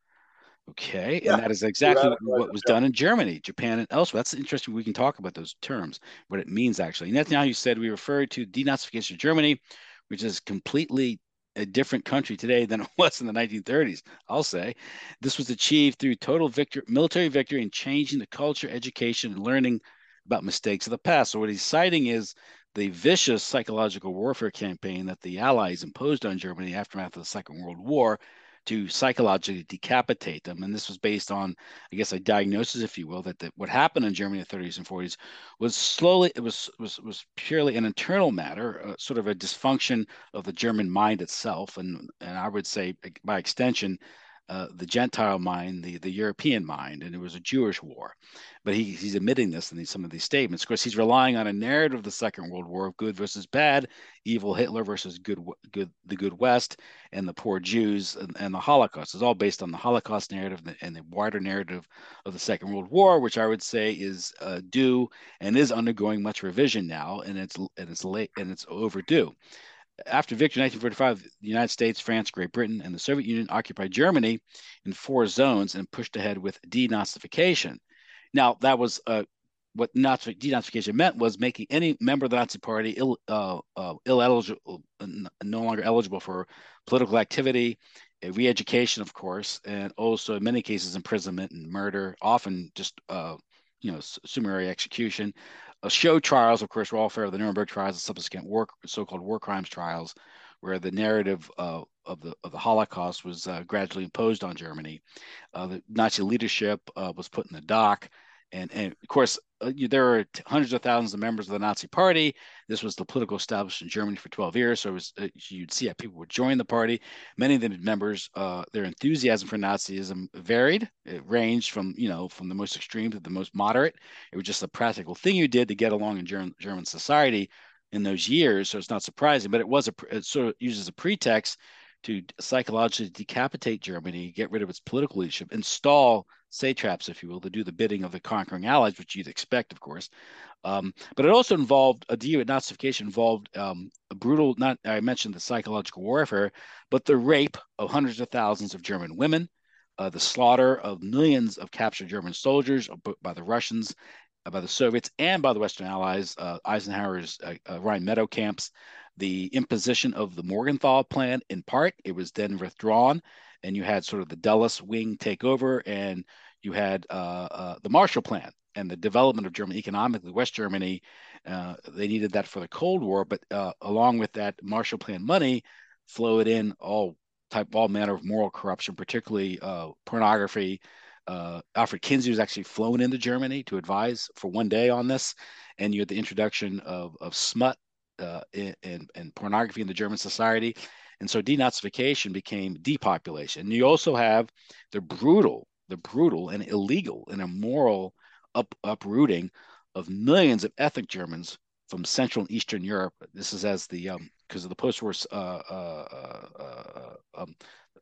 Okay, and Yeah. that is exactly what, Radicalized, what was yeah. done in Germany, Japan, and elsewhere. That's interesting. We can talk about those terms, what it means actually. Netanyahu said we refer to denazification of Germany, which is completely a different country today than it was in the nineteen thirties. I'll say this was achieved through total victory, military victory, and changing the culture, education, and learning about mistakes of the past. So what he's citing is the vicious psychological warfare campaign that the Allies imposed on Germany aftermath of the Second World War to psychologically decapitate them. And this was based on, I guess, a diagnosis, if you will, that, that what happened in Germany in the thirties and forties was slowly, it was was was purely an internal matter, uh, sort of a dysfunction of the German mind itself, and and I would say by extension. Uh, the Gentile mind, the, the European mind, and it was a Jewish war. But he, he's admitting this in these, some of these statements. Of course, he's relying on a narrative of the Second World War of good versus bad, evil Hitler versus good, good the good West, and the poor Jews and, and the Holocaust. It's all based on the Holocaust narrative and the, and the wider narrative of the Second World War, which I would say is uh, due and is undergoing much revision now, and it's and it's late and it's overdue. After victory in nineteen forty-five, the United States, France, Great Britain, and the Soviet Union occupied Germany in four zones and pushed ahead with denazification. Now, that was uh, what Nazi, denazification meant was making any member of the Nazi Party ill, uh, uh, eligible, no longer eligible for political activity, re-education, of course, and also in many cases imprisonment and murder, often just uh, you know summary execution. Uh, show trials, of course, were all fair of the Nuremberg trials and subsequent war, so-called war crimes trials, where the narrative uh, of the of the Holocaust was uh, gradually imposed on Germany. Uh, the Nazi leadership uh, was put in the dock. And, and of course, uh, you, there were hundreds of thousands of members of the Nazi Party. This was the political establishment in Germany for twelve years. So it was, uh, you'd see how people would join the party. Many of the members, uh, their enthusiasm for Nazism varied. It ranged from, you know, from the most extreme to the most moderate. It was just a practical thing you did to get along in German, German society in those years. So it's not surprising, but it was a, it sort of uses a pretext to psychologically decapitate Germany, get rid of its political leadership, install satraps, if you will, to do the bidding of the conquering allies, which you'd expect, of course. Um, but it also involved a denazification involved um, a brutal. Not I mentioned the psychological warfare, but the rape of hundreds of thousands of German women, uh, the slaughter of millions of captured German soldiers by the Russians, uh, by the Soviets, and by the Western Allies. Uh, Eisenhower's uh, uh, Rhine Meadow camps, the imposition of the Morgenthau Plan. In part, it was then withdrawn, and you had sort of the Dulles wing take over, and you had uh, uh, the Marshall Plan and the development of Germany economically. West Germany, uh, they needed that for the Cold War, but uh, along with that Marshall Plan money flowed in all type, all manner of moral corruption, particularly uh, pornography. Uh, Alfred Kinsey was actually flown into Germany to advise for one day on this, and you had the introduction of of smut uh, and, and pornography in the German society. And so denazification became depopulation. And you also have the brutal, the brutal and illegal and immoral up, uprooting of millions of ethnic Germans from Central and Eastern Europe. This is as the um, because of the post-war uh, uh, uh, um,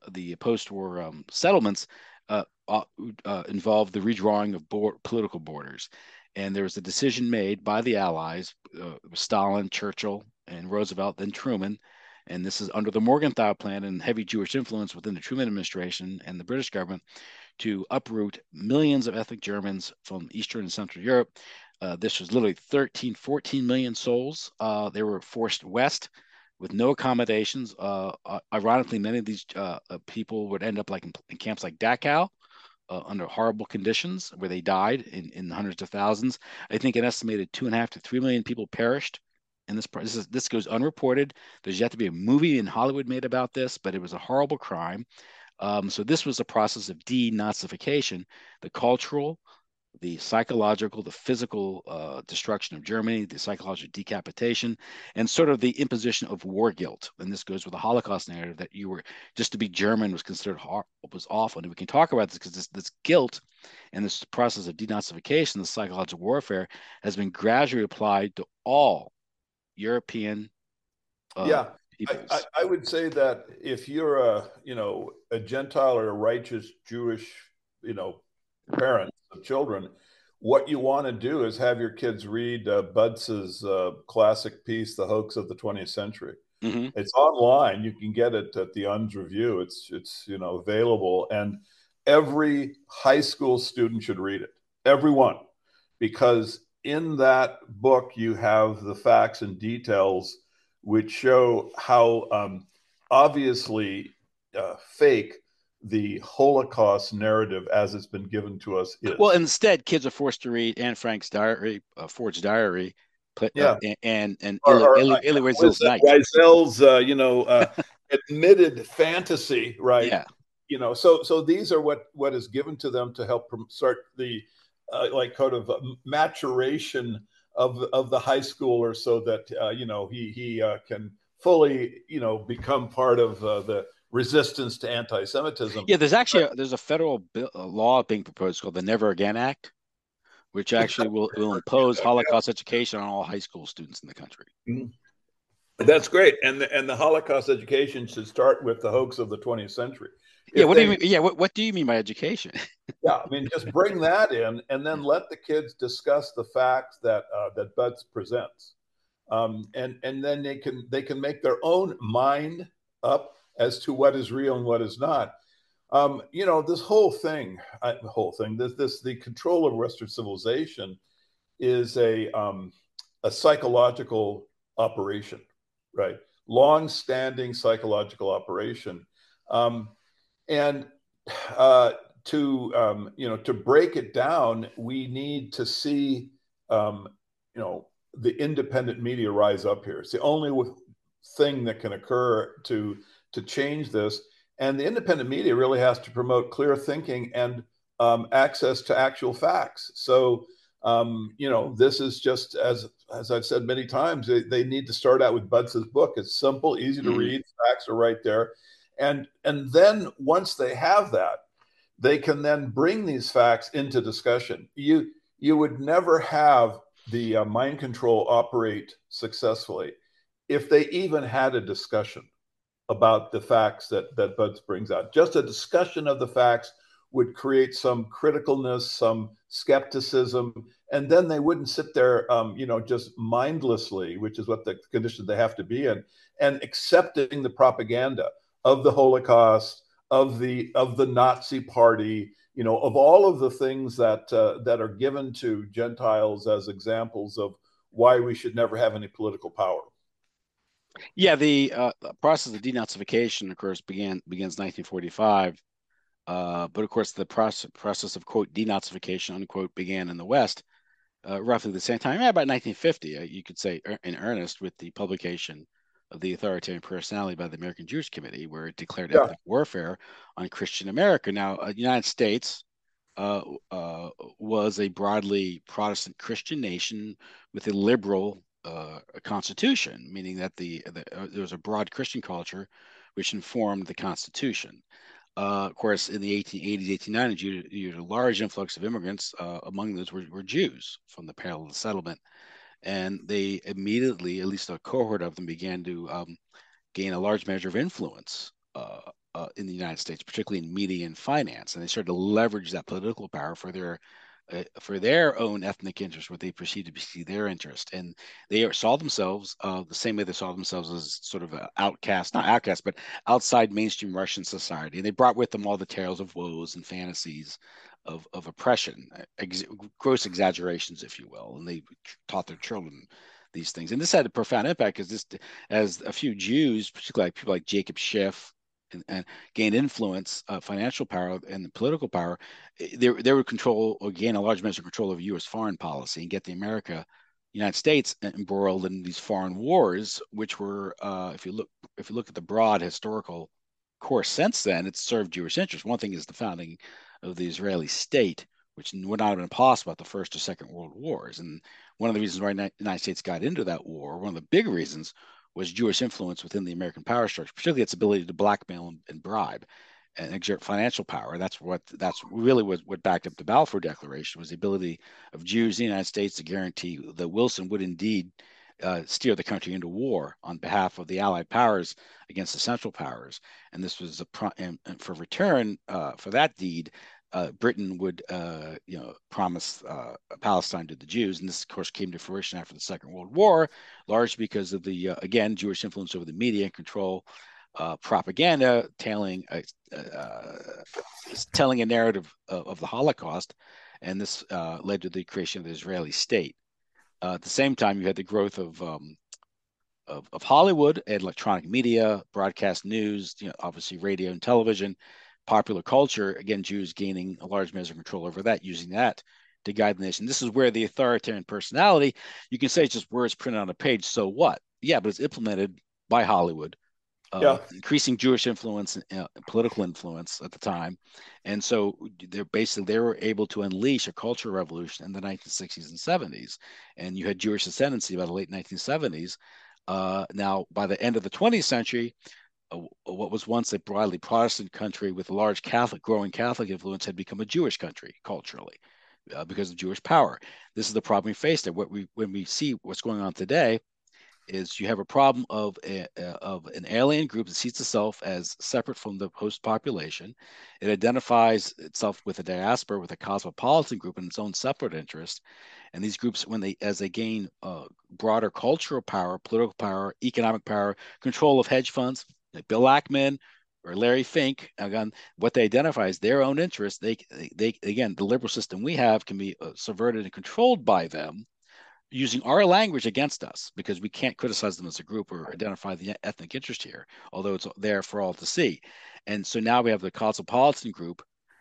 the post-war um, settlements uh, uh, uh, involved the redrawing of board, political borders. And there was a decision made by the Allies, uh, Stalin, Churchill, and Roosevelt, then Truman. And this is under the Morgenthau Plan and heavy Jewish influence within the Truman administration and the British government to uproot millions of ethnic Germans from Eastern and Central Europe. Uh, this was literally thirteen, fourteen million souls. Uh, they were forced west with no accommodations. Uh, uh, ironically, many of these uh, uh, people would end up like in, in camps like Dachau, uh, under horrible conditions where they died in, in hundreds of thousands. I think an estimated two and a half to three million people perished. And this, this, is, this goes unreported. There's yet to be a movie in Hollywood made about this, but it was a horrible crime. Um, so this was a process of denazification, the cultural, the psychological, the physical uh, destruction of Germany, the psychological decapitation, and sort of the imposition of war guilt. And this goes with the Holocaust narrative that you were just to be German was considered hard, was awful. And we can talk about this because this, this guilt and this process of denazification, the psychological warfare, has been gradually applied to all European uh, Yeah, I, peoples. I, I would say that if you're a you know a Gentile or a righteous Jewish you know parent of children, what you want to do is have your kids read uh, Butz's uh, classic piece, "The Hoax of the twentieth Century." Mm-hmm. It's online. You can get it at the Unz Review. It's it's you know available, and every high school student should read it. Everyone, because in that book you have the facts and details which show how um, obviously uh, fake the Holocaust narrative as it's been given to us Well, is. instead, kids are forced to read Anne Frank's diary, uh, Ford's diary, uh, Yeah, and and or, Elie, or Elie, uh, Elie was Wiesel's it Night. Wiesel's, uh, you know, uh, admitted fantasy, right? Yeah, You know, so so these are what what is given to them to help start the uh, like kind of maturation of of the high schooler, so that uh, you know he he uh, can fully you know become part of uh, the resistance to anti-Semitism. yeah. There's actually a, there's a federal bill, a law being proposed called the Never Again Act, which actually will will impose Holocaust education on all high school students in the country. That's great, and the, and the Holocaust education should start with the hoax of the twentieth century. Yeah, If what do you they, mean? Yeah, what, what do you mean by education? yeah, I mean, just bring that in, and then Yeah. let the kids discuss the facts that uh, that Butz presents, um, and and then they can they can make their own mind up as to what is real and what is not. Um, you know, this whole thing, uh, the whole thing, this this the control of Western civilization is a um, a psychological operation, right? Long-standing psychological operation, um, and uh, to um, you know to break it down, we need to see um, you know the independent media rise up here. It's the only thing that can occur to to change this, and the independent media really has to promote clear thinking and um, access to actual facts. So um, you know, this is just as as I've said many times, they, they need to start out with Butz's book. It's simple, easy to Mm-hmm. read, facts are right there, and and then once they have that, they can then bring these facts into discussion. You you would never have the uh, mind control operate successfully if they even had a discussion about the facts that that Butz brings out. Just a discussion of the facts would create some criticalness, some skepticism, and then they wouldn't sit there, um, you know, just mindlessly, which is what the condition they have to be in, and accepting the propaganda of the Holocaust, of the of the Nazi Party, you know, of all of the things that uh, that are given to Gentiles as examples of why we should never have any political power. Yeah, the uh, process of denazification, of course, began begins nineteen forty-five. Uh, but of course, the process process of quote denazification unquote began in the West uh, roughly the same time, yeah, about nineteen fifty. Uh, you could say in earnest with the publication of the Authoritarian Personality by the American Jewish Committee, where it declared Yeah. ethnic warfare on Christian America. Now, uh, the United States uh, uh, was a broadly Protestant Christian nation with a liberal uh, constitution, meaning that the, the uh, there was a broad Christian culture which informed the Constitution. Uh, of course, in the eighteen eighties, eighteen nineties, you, you had a large influx of immigrants. Uh, among those were, were Jews from the Parallel Settlement. And they immediately, at least a cohort of them, began to um, gain a large measure of influence uh, uh, in the United States, particularly in media and finance, and they started to leverage that political power for their uh, for their own ethnic interest, what they perceived to be their interest, and they saw themselves uh, the same way they saw themselves as sort of an outcast, not outcast, but outside mainstream Russian society. And they brought with them all the tales of woes and fantasies of of oppression, ex gross exaggerations, if you will, and they taught their children these things. And this had a profound impact because this, as a few Jews, particularly like people like Jacob Schiff, and, and gained influence, uh, financial power, and the political power, they, they would control or gain a large measure of control of U S foreign policy and get the America, United States, embroiled in these foreign wars, which were, uh, if you look, if you look at the broad historical course since then, it's served Jewish interests. One thing is the founding of the Israeli state, which would not have been possible at the First or Second World Wars. And one of the reasons why the United States got into that war, one of the big reasons, was Jewish influence within the American power structure, particularly its ability to blackmail and, and bribe and exert financial power. That's what that's really what, what backed up the Balfour Declaration, was the ability of Jews in the United States to guarantee that Wilson would indeed uh, steer the country into war on behalf of the Allied powers against the Central Powers. And this was a pro- and, and for return uh, for that deed, uh, Britain would, uh, you know, promise uh, Palestine to the Jews, and this, of course, came to fruition after the Second World War, largely because of the, uh, again, Jewish influence over the media and control, uh, propaganda, telling, uh, uh, telling a narrative of, of, the Holocaust, and this uh, led to the creation of the Israeli state. Uh, at the same time, you had the growth of um, of, of Hollywood and electronic media, broadcast news, you know, obviously radio and television, popular culture. Again, Jews gaining a large measure of control over that, using that to guide the nation. This is where the authoritarian personality, you can say it's just words printed on a page, so what? Yeah, but it's implemented by Hollywood, uh, Yeah. increasing Jewish influence, uh, political influence at the time. And so they're basically, they were able to unleash a cultural revolution in the nineteen sixties and seventies. And you had Jewish ascendancy by the late nineteen seventies. Uh, now, by the end of the twentieth century, uh, what was once a broadly Protestant country with a large Catholic, growing Catholic influence had become a Jewish country culturally uh, because of Jewish power. This is the problem we faced there. What we, when we see what's going on today, is you have a problem of a, of an alien group that sees itself as separate from the host population. It identifies itself with a diaspora, with a cosmopolitan group, and its own separate interest. And these groups, when they as they gain uh, broader cultural power, political power, economic power, control of hedge funds, like Bill Ackman or Larry Fink, again, what they identify as their own interest, they they again, the liberal system we have can be uh, subverted and controlled by them, using our language against us, because we can't criticize them as a group or identify the ethnic interest here, although it's there for all to see. And so now we have the cosmopolitan group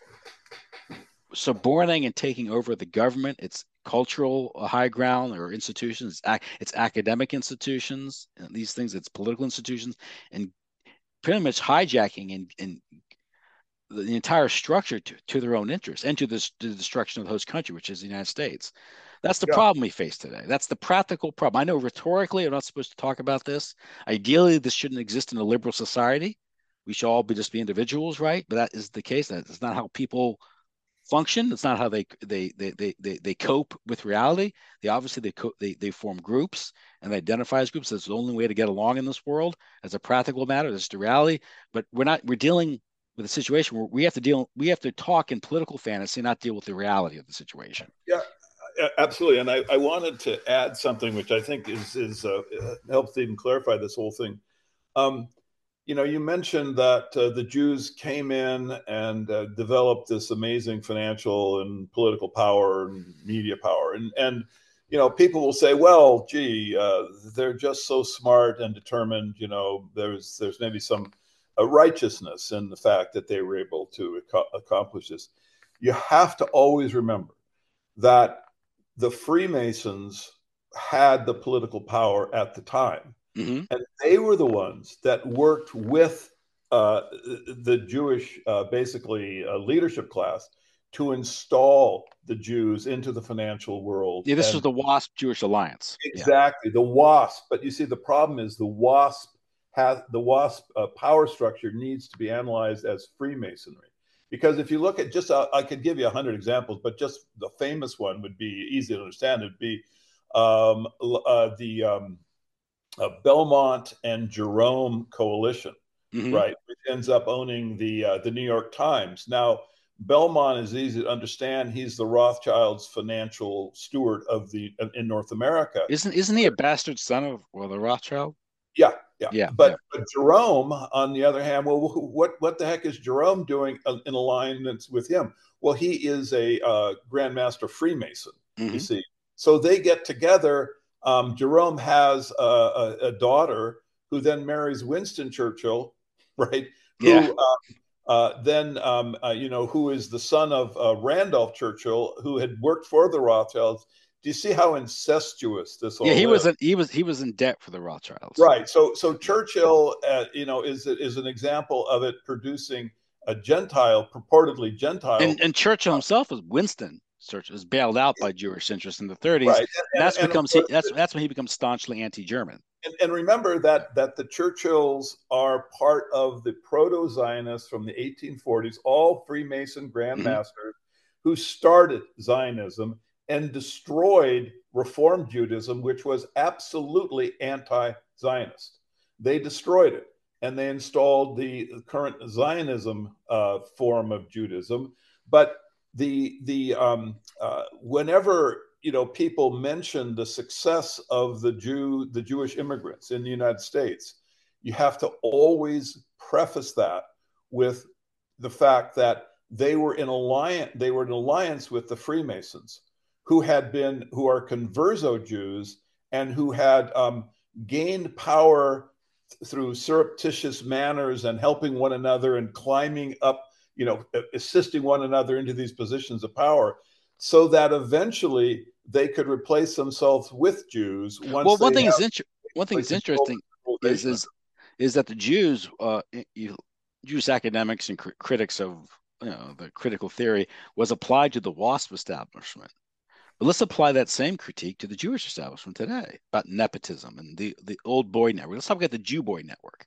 suborning and taking over the government, its cultural high ground or institutions, it's, it's academic institutions, and these things, it's political institutions, and pretty much hijacking and, and the entire structure to, to their own interests and to, this, to the destruction of the host country, which is the United States. That's the yeah. problem we face today. That's the practical problem. I know rhetorically I'm not supposed to talk about this. Ideally, this shouldn't exist in a liberal society. We should all be just be individuals, right? But that is the case. That is not how people function. It's not how they they they they they, they cope with reality. They obviously they, co- they they form groups and they identify as groups. That's the only way to get along in this world as a practical matter. That's the reality. But we're not. We're dealing with a situation where we have to deal. We have to talk in political fantasy, not deal with the reality of the situation. Yeah. Absolutely, and I, I wanted to add something which I think is is uh, helps even clarify this whole thing. Um, you know, you mentioned that uh, the Jews came in and uh, developed this amazing financial and political power and media power, and and you know, people will say, well, gee, uh, they're just so smart and determined. You know, there's there's maybe some uh, righteousness in the fact that they were able to ac- accomplish this. You have to always remember that the Freemasons had the political power at the time. Mm-hmm. And they were the ones that worked with uh, the Jewish, uh, basically, uh, leadership class to install the Jews into the financial world. Yeah, this and was the WASP Jewish Alliance. Exactly, yeah. The WASP. But you see, the problem is the WASP has the WASP uh, power structure needs to be analyzed as Freemasonry. Because if you look at just, uh, I could give you a hundred examples, but just the famous one would be easy to understand. It'd be um, uh, the um, uh, Belmont and Jerome coalition. Hmm. right? Which ends up owning the uh, the New York Times. Now, Belmont is easy to understand. He's the Rothschilds' financial steward of the in North America. Isn't isn't he a bastard son of well the Rothschild? Yeah, yeah. Yeah, But, yeah. but Jerome, on the other hand, well, what what the heck is Jerome doing in alignment with him? Well, he is a uh, Grandmaster Freemason. You Hmm. see, so they get together. Um, Jerome has a, a, a daughter who then marries Winston Churchill, right? Yeah. Who uh, uh, then, um, uh, you know, who is the son of uh, Randolph Churchill, who had worked for the Rothschilds. Do you see how incestuous this Yeah, he all is? was in, he was he was in debt for the Rothschilds. Right. So, so Yeah. Churchill, uh, you know, is is an example of it producing a Gentile, purportedly Gentile. And and Churchill himself was Winston Churchill was bailed out by Jewish interests in the thirties. Right. And And, that's and, and of becomes he course, that's that's when he becomes staunchly anti-German. and, and remember that that the Churchills are part of the proto-Zionists from the eighteen forties, all Freemason Hmm. grandmasters who started Zionism and destroyed Reform Judaism, which was absolutely anti-Zionist. They destroyed it, and they installed the current Zionism uh, form of Judaism. But the the um, uh, whenever you know people mention the success of the Jew the Jewish immigrants in the United States, you have to always preface that with the fact that they were in alliance they were in alliance with the Freemasons, who had been who are converso Jews and who had um, gained power through surreptitious manners and helping one another and climbing up, you know, assisting one another into these positions of power, so that eventually they could replace themselves with Jews once Well, one they thing is have inter- one thing place that's in global interesting is civilization. is is that the Jews, uh, you, Jewish academics and cr- critics of you know the critical theory was applied to the WASP establishment. But let's apply that same critique to the Jewish establishment today about nepotism and the the old boy network. Let's talk about the Jew boy network.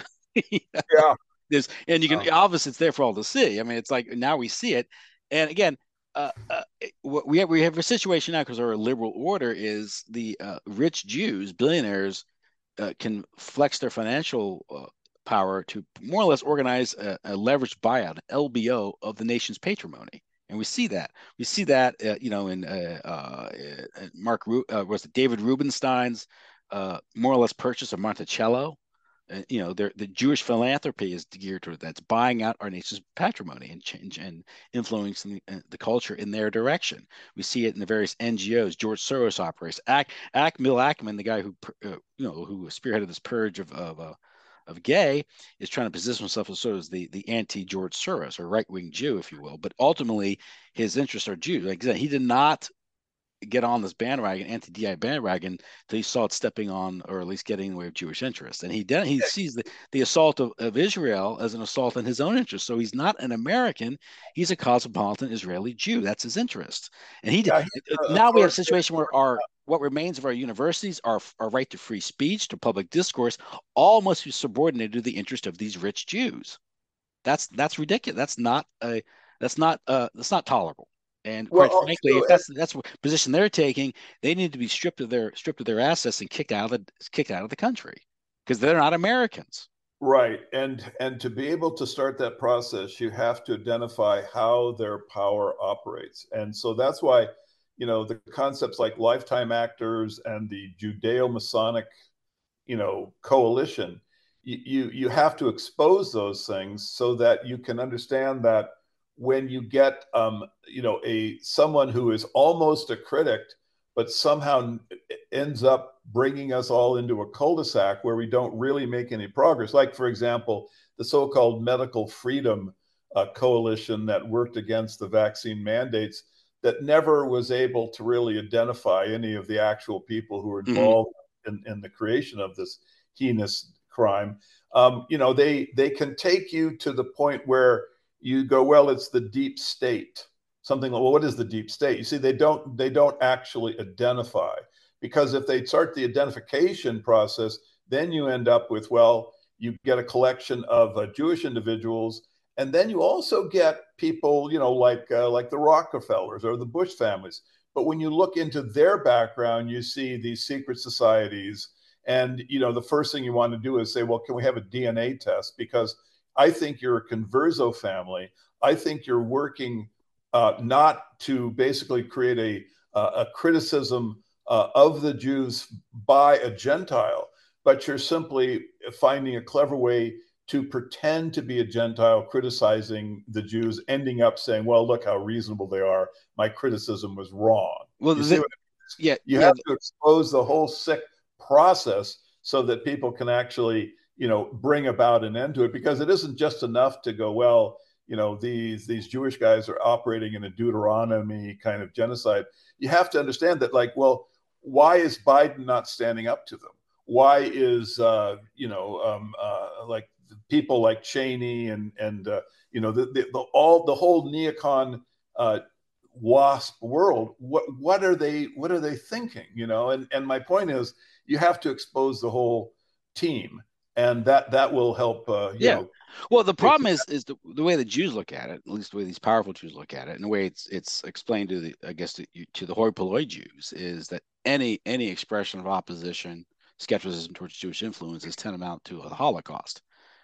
Yeah. There's, and you Uh, can obviously it's there for all to see. I mean, it's like now we see it, and again, uh, uh, we have we have a situation now because our liberal order is the uh, rich Jews, billionaires, uh, can flex their financial uh, power to more or less organize a, a leveraged buyout, an L B O of the nation's patrimony. And we see that. We see that, uh, you know, in uh, uh, uh, Mark, Ru- uh, was it David Rubenstein's uh, more or less purchase of Monticello. Uh, you know, the Jewish philanthropy is geared toward that's buying out our nation's patrimony and change and influencing the, uh, the culture in their direction. We see it in the various N G Os. George Soros operates. Ack, Ack Bill Ackman, the guy who uh, you know who spearheaded this purge of of uh, of gay, is trying to position himself as sort of the the anti George Soros or right wing Jew, if you will. But ultimately, his interests are Jews. Like I said, he did not get on this bandwagon, anti-D I bandwagon, until he saw it stepping on, or at least getting in the way of Jewish interests. And he de- he sees the, the assault of, of Israel as an assault on his own interests. So he's not an American; he's a cosmopolitan Israeli Jew. That's his interest. And he yeah, he's an now we have a authoritative. situation where our what remains of our universities, our, our right to free speech, to public discourse, all must be subordinated to the interest of these rich Jews. That's that's ridiculous. That's not a that's not uh that's not tolerable. And quite Well, frankly, if true. that's that's what position they're taking, they need to be stripped of their stripped of their assets and kicked out of the kicked out of the country because they're not Americans. Right. And and to be able to start that process, you have to identify how their power operates. And so that's why, you know, the concepts like lifetime actors and the Judeo-Masonic, you know, coalition, you, you you have to expose those things so that you can understand that when you get um, you know, a someone who is almost a critic but somehow ends up bringing us all into a cul-de-sac where we don't really make any progress, like for example the so-called medical freedom uh, coalition that worked against the vaccine mandates, that never was able to really identify any of the actual people who were Hmm. involved in, in the creation of this heinous crime. Um, you know, they they can take you to the point where you go, well, it's the deep state. Something like, well, what is the deep state? You see, they don't they don't actually identify, because if they start the identification process, then you end up with, well, you get a collection of uh, Jewish individuals, and then you also get people, you know, like uh, like the Rockefellers or the Bush families. But when you look into their background, you see these secret societies And, you know, the first thing you want to do is say, well, can we have a D N A test? Because I think you're a converso family. I think you're working uh, not to basically create a, uh, a criticism uh, of the Jews by a Gentile, but you're simply finding a clever way to pretend to be a Gentile, criticizing the Jews, ending up saying, well, look how reasonable they are. My criticism was wrong. Well, You see the, what yeah, you yeah. have to expose the whole sick process so that people can actually, you know, bring about an end to it, because it isn't just enough to go, well, you know, these these Jewish guys are operating in a Deuteronomy kind of genocide. You have to understand that, like, well, why is Biden not standing up to them? Why is uh, you know um, uh, like people like Cheney and and uh, you know the, the, the all the whole neocon uh, WASP world? What what are they what are they thinking? You know, and and my point is, you have to expose the whole team, and that that will help. Uh, you Yeah. know, Well, the take problem is is the, the way the Jews look at it, at least the way these powerful Jews look at it, and the way it's it's explained to the, I guess, to, to the hoi polloi Jews, is that any any expression of opposition, skepticism towards Jewish influence is tantamount to a Holocaust.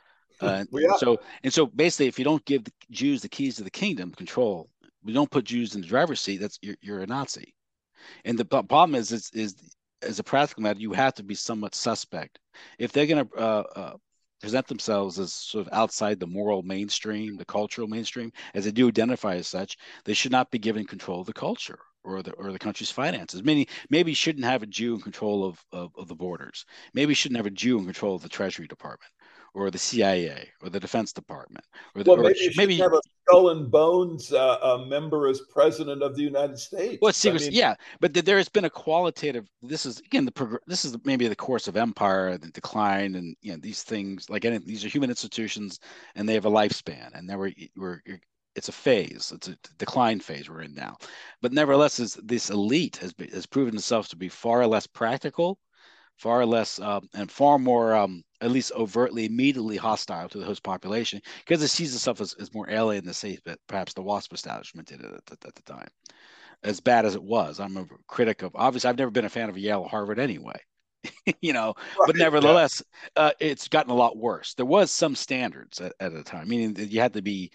Uh, well, and yeah, so and so basically, if you don't give the Jews the keys to the kingdom, control, we don't put Jews in the driver's seat, that's you're, you're a Nazi. And the problem is, is, is as a practical matter, you have to be somewhat suspect. If they're going to uh, uh, present themselves as sort of outside the moral mainstream, the cultural mainstream, as they do identify as such, they should not be given control of the culture or the or the country's finances. Maybe maybe you shouldn't have a Jew in control of, of, of the borders. Maybe you shouldn't have a Jew in control of the Treasury Department or the C I A or the Defense Department or the well, or maybe you shouldn't maybe have a skull and bones uh, uh, member as president of the United well, it's States. I secrets, mean, yeah, but th- there has been a qualitative. This is again the progr- this is maybe the course of empire, the decline, and you know these things. Like any, these are human institutions, and they have a lifespan, and now we're we're it's a phase, it's a decline phase we're in now. But nevertheless, is this elite has been, has proven itself to be far less practical, far less um, and far more um, at least overtly, immediately hostile to the host population because it sees itself as, as more alien than say perhaps the WASP establishment did at, at, at the time, as bad as it was. I'm a critic of, obviously, I've never been a fan of Yale or Harvard anyway, you know, but right? Yeah, nevertheless, uh, it's gotten a lot worse. There was some standards at, at a time, meaning that you had to be,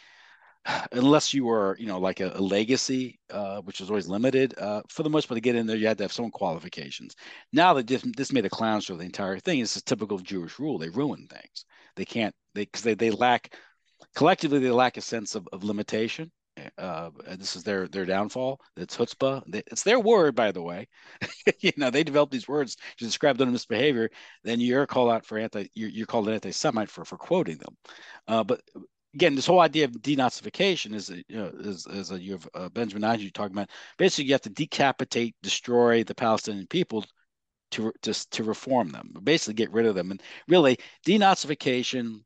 unless you were, you know, like a, a legacy, uh, which was always limited, uh, for the most part, to get in there, you had to have some qualifications. Now that this, this made a clown show of the entire thing. It's a typical Jewish rule. They ruin things. They can't, they, because they, they lack, collectively, they lack a sense of, of limitation. Uh, this is their their downfall. It's chutzpah. It's their word, by the way. You know, they develop these words to describe their misbehavior. Then you're called out for anti. You're, you're called an anti-Semite for for quoting them. Uh, but again, this whole idea of denazification is, you know, is, is a, you have uh, Benjamin Najee talking about. Basically, you have to decapitate, destroy the Palestinian people to just to reform them. Basically, get rid of them. And really, denazification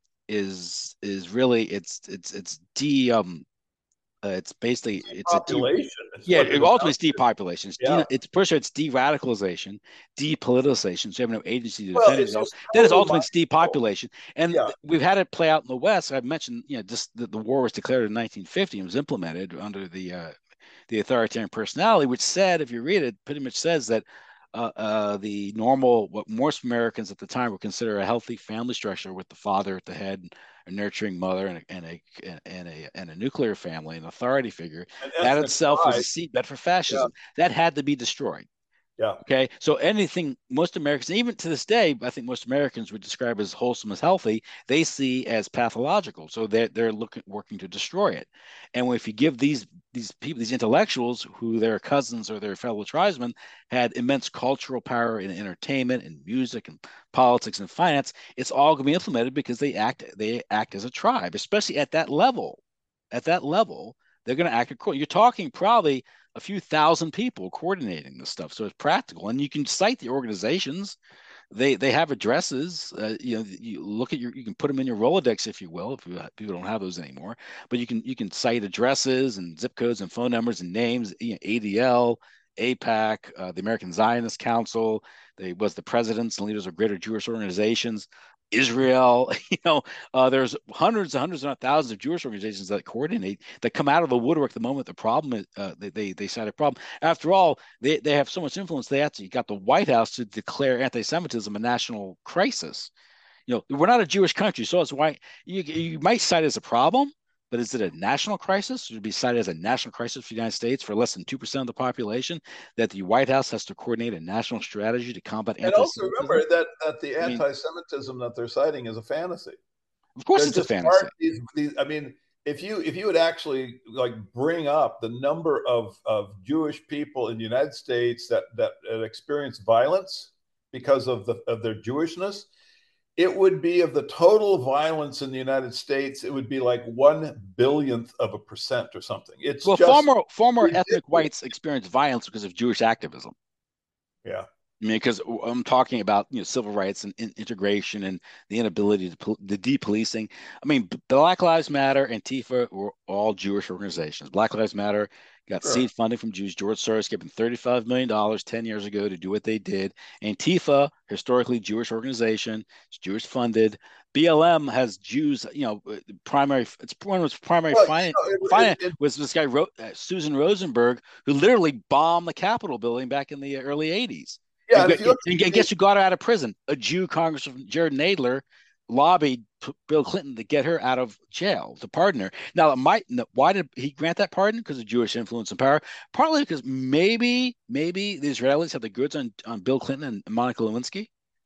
is is really it's it's it's de um uh, it's basically it's a de population. It's yeah, what it it ultimately amounts it's to. depopulation. It's Yeah. de it's first it's de-radicalization, depoliticization. So you have no agency to Well, defend it's yourself. just Then it's total ultimately mind it's control. depopulation, and Yeah. th- we've had it play out in the West. I've mentioned, you know, just the, the war was declared in nineteen fifty and was implemented under the uh, the authoritarian personality, which said, if you read it, pretty much says that uh, uh, the normal, what most Americans at the time would consider a healthy family structure with the father at the head, a nurturing mother, and a, and a, and a, and a nuclear family, an authority figure, An that ethnic itself was a pride. seedbed for Yeah. fascism. That had to be destroyed. Yeah. Okay, so anything most Americans, even to this day, I think most Americans would describe as wholesome as healthy, they see as pathological. So they're they're looking working to destroy it. And if you give these these people, these intellectuals, who their cousins or their fellow tribesmen had immense cultural power in entertainment and music and politics and finance, it's all going to be implemented because they act they act as a tribe, especially at that level. At that level, they're going to act accordingly. You're talking probably a few thousand people coordinating this stuff, so it's practical, and you can cite the organizations. They they have addresses. Uh, you know, you look at your, you can put them in your Rolodex, if you will, if you, people don't have those anymore. But you can you can cite addresses and zip codes and phone numbers and names. You know, A D L, AIPAC, uh, the American Zionist Council. They was the presidents and leaders of greater Jewish organizations. Israel. You know, uh, there's hundreds and hundreds, not thousands of Jewish organizations that coordinate that come out of the woodwork the moment the problem is, uh, they, they they cite a problem. After all, they, they have so much influence. They actually got the White House to declare anti-Semitism a national crisis. You know, we're not a Jewish country, so it's why you you might cite it as a problem, but is it a national crisis? Should it be cited as a national crisis for the United States for less than two percent of the population that the White House has to coordinate a national strategy to combat And also anti-Semitism? remember that that the I mean, anti-Semitism that they're citing is a fantasy. of course, They're it's a just fantasy. part these, these I mean, if you if you would actually like bring up the number of of Jewish people in the United States that that, that experience violence because of the of their Jewishness, it would be of the total violence in the United States, it would be like one billionth of a percent or something. It's Well, just former former ethnic ridiculous. whites experience violence because of Jewish activism. Yeah. I mean, because I'm talking about you know civil rights and in integration and the inability to the depolicing. I mean, Black Lives Matter and Antifa were all Jewish organizations. Black Lives Matter got seed Sure. funding from Jews. George Soros gave them thirty-five million dollars ten years ago to do what they did. Antifa, historically Jewish organization, it's Jewish funded. B L M has Jews, you know, primary. It's one of its primary Well, finance. you know, it, Finance it, it, was this guy, uh, Susan Rosenberg, who literally bombed the Capitol building back in the early eighties. yeah, And, and if you look and at the, guess who got her out of prison? A Jew, Congressman Jared Nadler, lobbied Bill Clinton to get her out of jail, to pardon her. Now, it might. Why did he grant that pardon? Because of Jewish influence and power. Partly because maybe, maybe the Israelis have the goods on on Bill Clinton and Monica Lewinsky.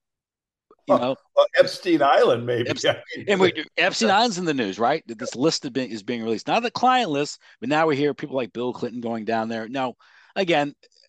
You oh, know, well, Epstein Island, maybe. Epstein, I mean, and we Epstein Island's in the news, right? This list is being, is being released, not the client list, but now we hear people like Bill Clinton going down there. Now, again,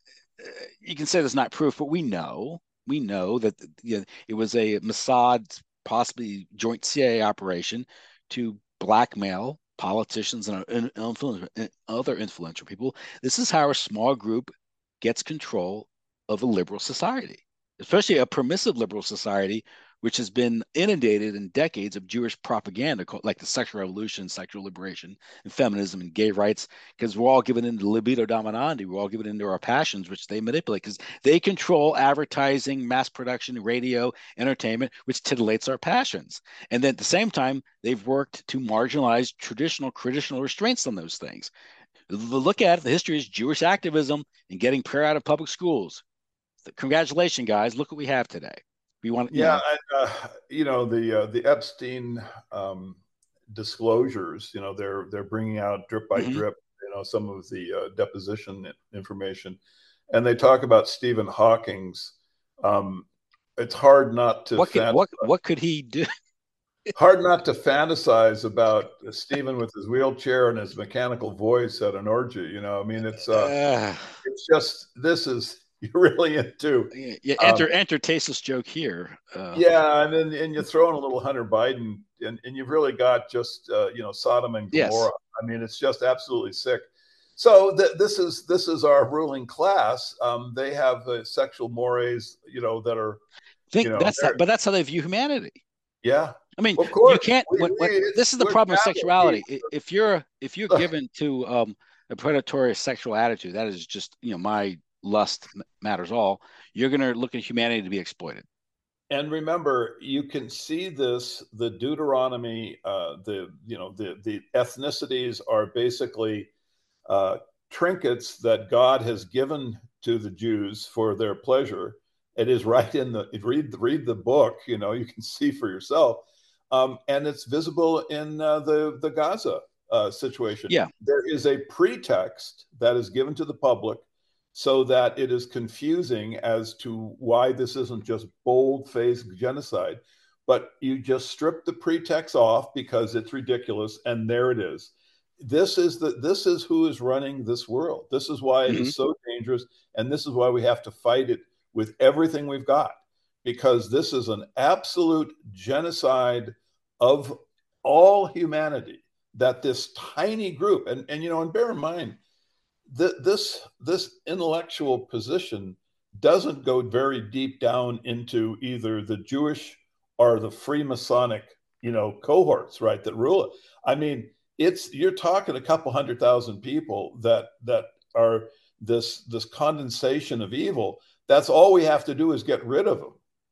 you can say there's not proof, but we know we know that you know, it was a Mossad, possibly joint C I A operation to blackmail politicians and, and influence, and other influential people. This is how a small group gets control of a liberal society, especially a permissive liberal society, which has been inundated in decades of Jewish propaganda, like the sexual revolution, sexual liberation, and feminism and gay rights, because we're all given into libido dominandi. We're all given into our passions, which they manipulate, because they control advertising, mass production, radio, entertainment, which titillates our passions. And then at the same time, they've worked to marginalize traditional, traditional restraints on those things. Look at it, the history is Jewish activism and getting prayer out of public schools. Congratulations, guys. Look what we have today. We want, you yeah, know, and, uh, you know the uh, the Epstein um, disclosures. You know, they're they're bringing out drip by mm-hmm. drip. You know, some of the uh, deposition information, and they talk about Stephen Hawking's. Um, it's hard not to what could fan- what what could he do? hard not to fantasize about Stephen with his wheelchair and his mechanical voice at an orgy. You know, I mean, it's uh, Uh, it's just this is you're really into. yeah, Um, enter enter tasteless joke here. Uh, yeah, and then and you throw in a little Hunter Biden, and, and you've really got just uh, you know Sodom and Gomorrah. yes, I mean, it's just absolutely sick. So th- this is this is our ruling class. Um, they have uh, sexual mores, you know, that are, think you know, that's how, but that's how they view humanity. yeah. I mean, Well, of you course, can't. we, What, we, what this is it's, the we're problem with cattle. We, sexuality. If you're if you're given to um, a predatory sexual attitude, that is just you know my lust matters all. You're going to look at humanity to be exploited. and remember, you can see this. The Deuteronomy, uh, the you know the the ethnicities are basically uh, trinkets that God has given to the Jews for their pleasure. It is right in the read read the book. You know, you can see for yourself, um, and it's visible in uh, the the Gaza uh, situation. Yeah. There is a pretext that is given to the public so that it is confusing as to why this isn't just bold-faced genocide, but you just strip the pretext off because it's ridiculous, and there it is. This is the this is who is running this world. This is why it Mm-hmm. is so dangerous, and this is why we have to fight it with everything we've got, because this is an absolute genocide of all humanity that this tiny group, and and you know, and bear in mind th- this this intellectual position doesn't go very deep down into either the Jewish or the Freemasonic, you know, cohorts, right, that rule it. I mean, it's you're talking a couple hundred thousand people that that are this this condensation of evil. That's all we have to do is get rid of them.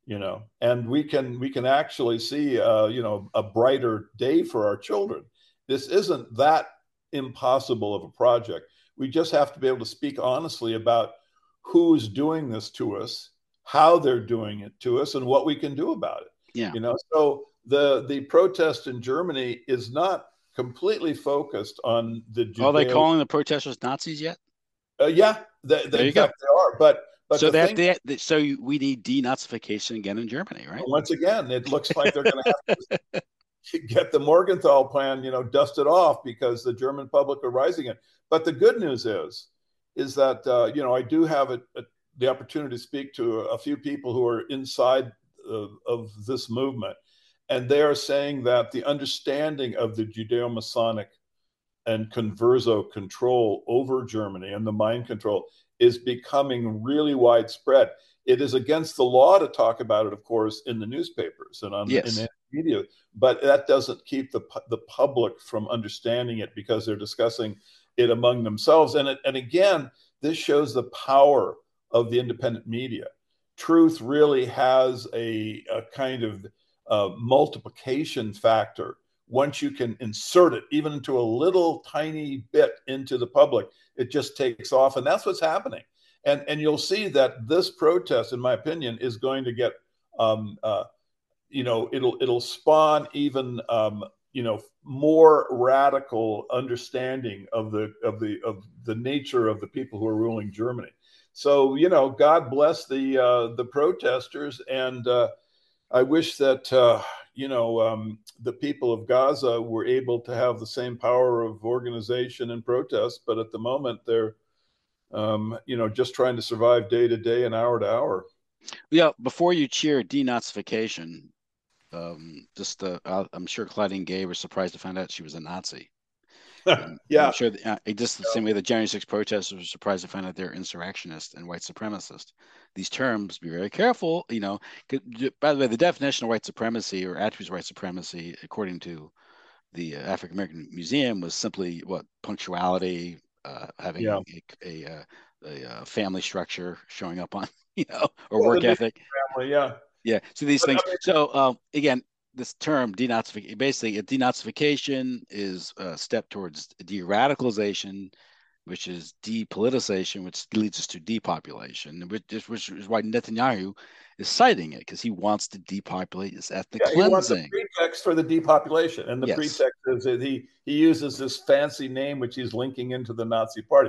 you know, and we can we can actually see uh, you know, a brighter day for our children. This isn't that impossible of a project. We just have to be able to speak honestly about who's doing this to us, how they're doing it to us, and what we can do about it. Yeah. You know, so the the protest in Germany is not completely focused on the Are they Judeo. calling the protesters Nazis yet? Uh, yeah, the, the, There in you go. fact they are. But but So the they have thing, to, so we need denazification again in Germany, right? once again, it looks like they're going to have to get the Morgenthau plan, you know, dusted off because the German public are rising it. But the good news is, is that uh, you know, I do have a, a, the opportunity to speak to a, a few people who are inside of, of this movement, and they are saying that the understanding of the Judeo-Masonic and converso control over Germany and the mind control is becoming really widespread. It is against the law to talk about it, of course, in the newspapers and on the, in Yes. the media, but that doesn't keep the the public from understanding it because they're discussing it among themselves. And it, and again, this shows the power of the independent media. Truth really has a, a kind of uh, multiplication factor once you can insert it even into a little tiny bit into the public. It just takes off, and that's what's happening. And and you'll see that this protest, in my opinion, is going to get, um, uh, you know, it'll it'll spawn even, um, you know, more radical understanding of the of the of the nature of the people who are ruling Germany. So you know, God bless the uh, the protesters, and uh, I wish that uh, you know, um, the people of Gaza were able to have the same power of organization and protest, but at the moment they're um, you know, just trying to survive day to day and hour to hour. Yeah. Before you cheer denazification, um, just uh, I'm sure Claudine Gay was surprised to find out she was a Nazi. And, and I'm Yeah, sure that, uh, just the same way the January sixth protesters were surprised to find out they're insurrectionist and white supremacist. These terms, be very careful. You know, by the way, the definition of white supremacy or attributes of white supremacy, according to the uh, African American Museum, was simply what punctuality, uh, yeah. having a, a, uh, a, a family structure showing up on, you know, or Well, the work Navy ethic. family, yeah. Yeah. So these But things. I mean, So um, again, this term denazification, basically, a denazification is a step towards de-radicalization, which is depoliticization, which leads us to depopulation, which is, which is why Netanyahu is citing it because he wants to depopulate this ethnic yeah, he wants a cleansing. pretext for the depopulation, and the Yes. pretext is that he he uses this fancy name which he's linking into the Nazi Party,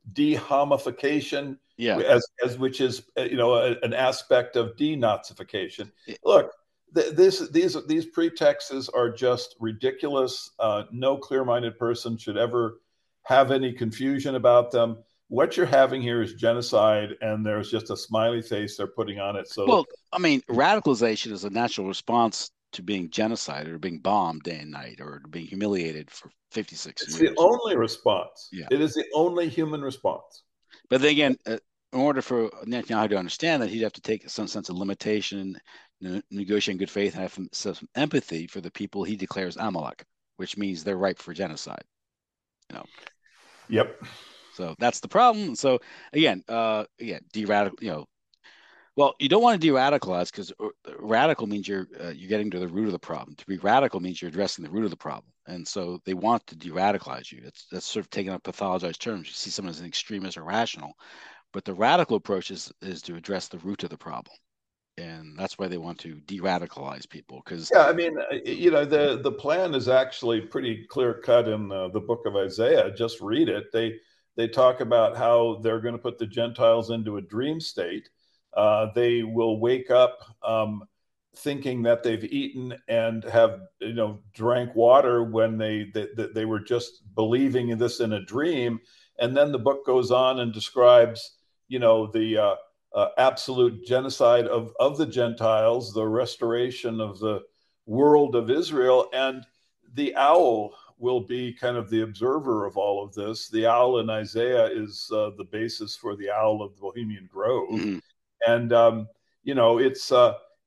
dehomification, Yeah. as as which is uh, you know, a, an aspect of denazification. It, Look, th- this these these pretexts are just ridiculous. Uh, no clear-minded person should ever have any confusion about them. What you're having here is genocide, and there's just a smiley face they're putting on it so that. well, I mean, radicalization is a natural response to being genocided or being bombed day and night or being humiliated for fifty-six It's the years. only response. Yeah. It is the only human response. But then again, uh, in order for Netanyahu to understand that, he'd have to take some sense of limitation, ne- negotiate in good faith, and have some, some empathy for the people he declares Amalek, which means they're ripe for genocide. You know. Yep. So that's the problem. So again, uh, again, de-radical. You know, well, you don't want to de-radicalize because radical means you're uh, you're getting to the root of the problem. To be radical means you're addressing the root of the problem, and so they want to de-radicalize you. That's that's sort of taking up pathologized terms. You see someone as an extremist or rational, but the radical approach is is to address the root of the problem, and that's why they want to de-radicalize people. Because Yeah, I mean, uh, you know, the the plan is actually pretty clear cut in uh, the book of Isaiah. Just read it. They they talk about how they're going to put the Gentiles into a dream state. Uh, they will wake up um, thinking that they've eaten and have, you know, drank water when they, they they were just believing in this in a dream. And then the book goes on and describes, you know, the uh, uh, absolute genocide of of the Gentiles, the restoration of the world of Israel. And the owl will be kind of the observer of all of this. The owl in Isaiah is uh, the basis for the owl of the Bohemian Grove. mm-hmm. And, um, you know, it's, uh,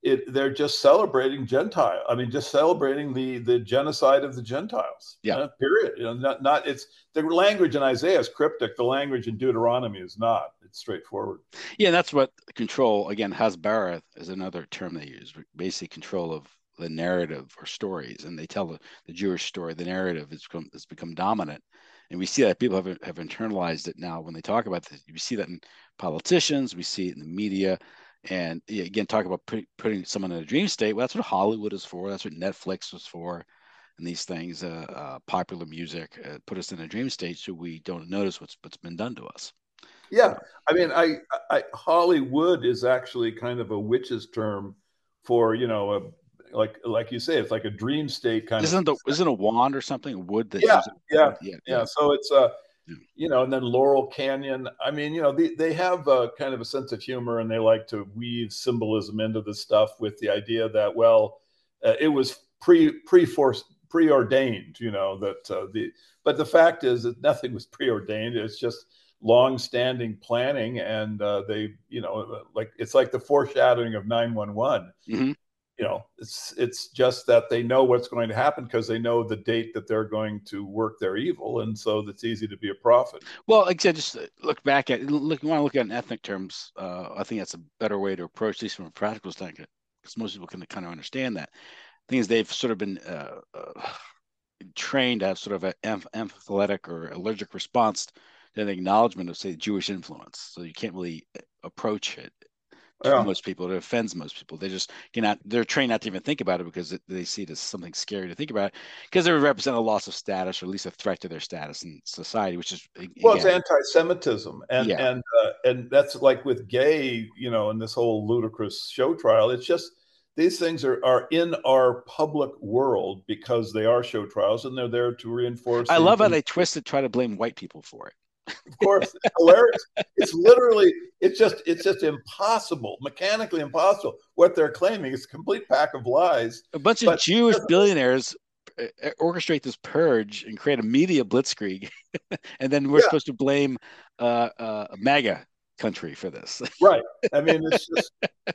it, they're just celebrating Gentile. I mean, just celebrating the the genocide of the Gentiles. Yeah. Uh, period. You know, not not it's the language in Isaiah is cryptic. The language in Deuteronomy is not. It's straightforward. Yeah, and that's what control, again, Hasbara is another term they use, basically control of the narrative or stories. And they tell the, the Jewish story, the narrative has become, has become dominant. And we see that people have, have internalized it now when they talk about this. We see that in politicians, we see it in the media. And again, talk about put, putting someone in a dream state. Well, that's what Hollywood is for. That's what Netflix was for. And these things, uh, uh, popular music, uh, put us in a dream state so we don't notice what's what's been done to us. Yeah, I mean, I, I Hollywood is actually kind of a witch's term for, you know, a, like like you say, it's like a dream state kind isn't of. The, isn't a wand or something a wood that? Yeah, yeah, yeah, yeah, yeah. So it's uh, yeah. you know, and then Laurel Canyon. I mean, you know, they they have a kind of a sense of humor, and they like to weave symbolism into the stuff with the idea that, well, uh, it was pre pre forced preordained, you know, that uh, the but the fact is that nothing was preordained. It's just long-standing planning, and uh, they, you know, like it's like the foreshadowing of nine one one. Mm-hmm. You know, it's it's just that they know what's going to happen because they know the date that they're going to work their evil, and so it's easy to be a prophet. Well, like I said, just look back at look. You want to look at in ethnic terms. Uh, I think that's a better way to approach these from a practical standpoint, because most people can kind of understand that. Thing is, they've sort of been uh, uh, trained to have sort of an emph- empathetic or allergic response to an acknowledgement of, say, Jewish influence. So you can't really approach it to Yeah. most people. It offends most people. They just cannot. They're trained not to even think about it because it, they see it as something scary to think about, because they represent a loss of status, or at least a threat to their status in society, which is again, well, it's anti-Semitism, and yeah. and uh, and that's like with gay, you know, in this whole ludicrous show trial. It's just these things are are in our public world because they are show trials, and they're there to reinforce. I the love how they twist it, try to blame white people for it. Of course, it's hilarious. It's literally, it's just, it's just impossible, mechanically impossible. What they're claiming is a complete pack of lies. A bunch of Jewish billionaires orchestrate this purge and create a media blitzkrieg, and then we're yeah. supposed to blame uh, uh, MAGA country for this. Right. I mean, it's just,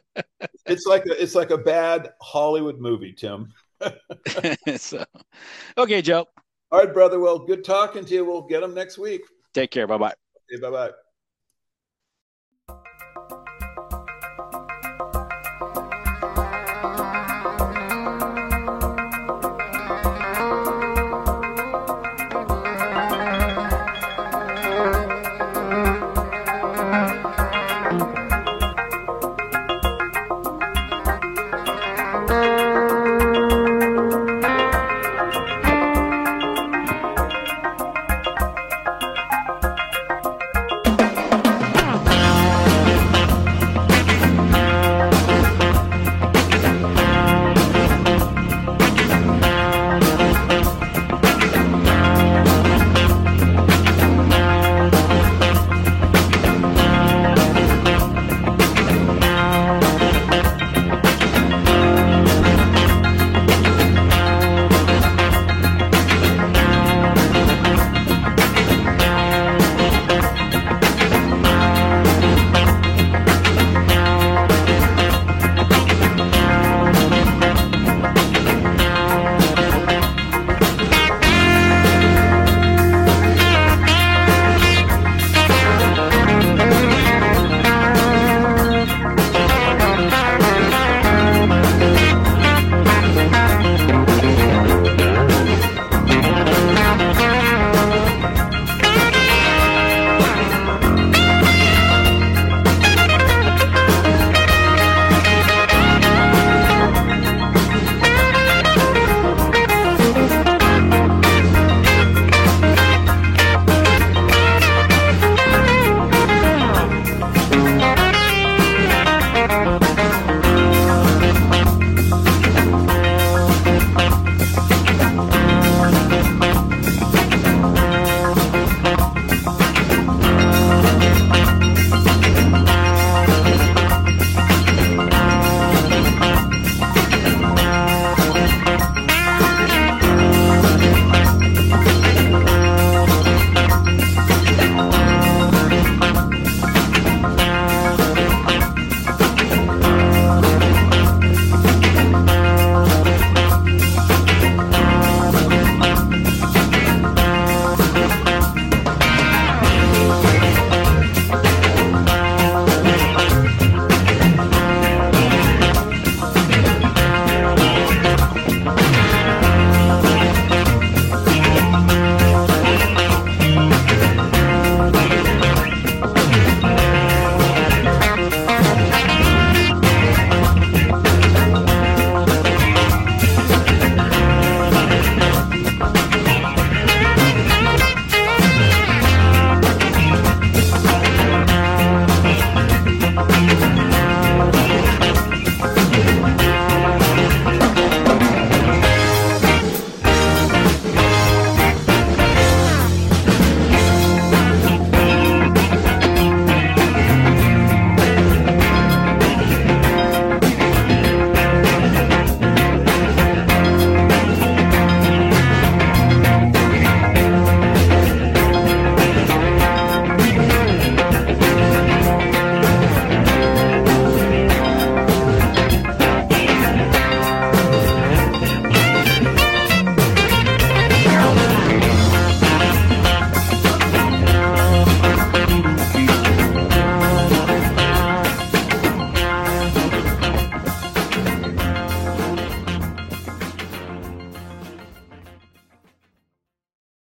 it's like a, it's like a bad Hollywood movie, Tim. So, okay, Joe. All right, brother. Well, good talking to you. We'll get them next week. Take care. Bye-bye. Okay, bye-bye.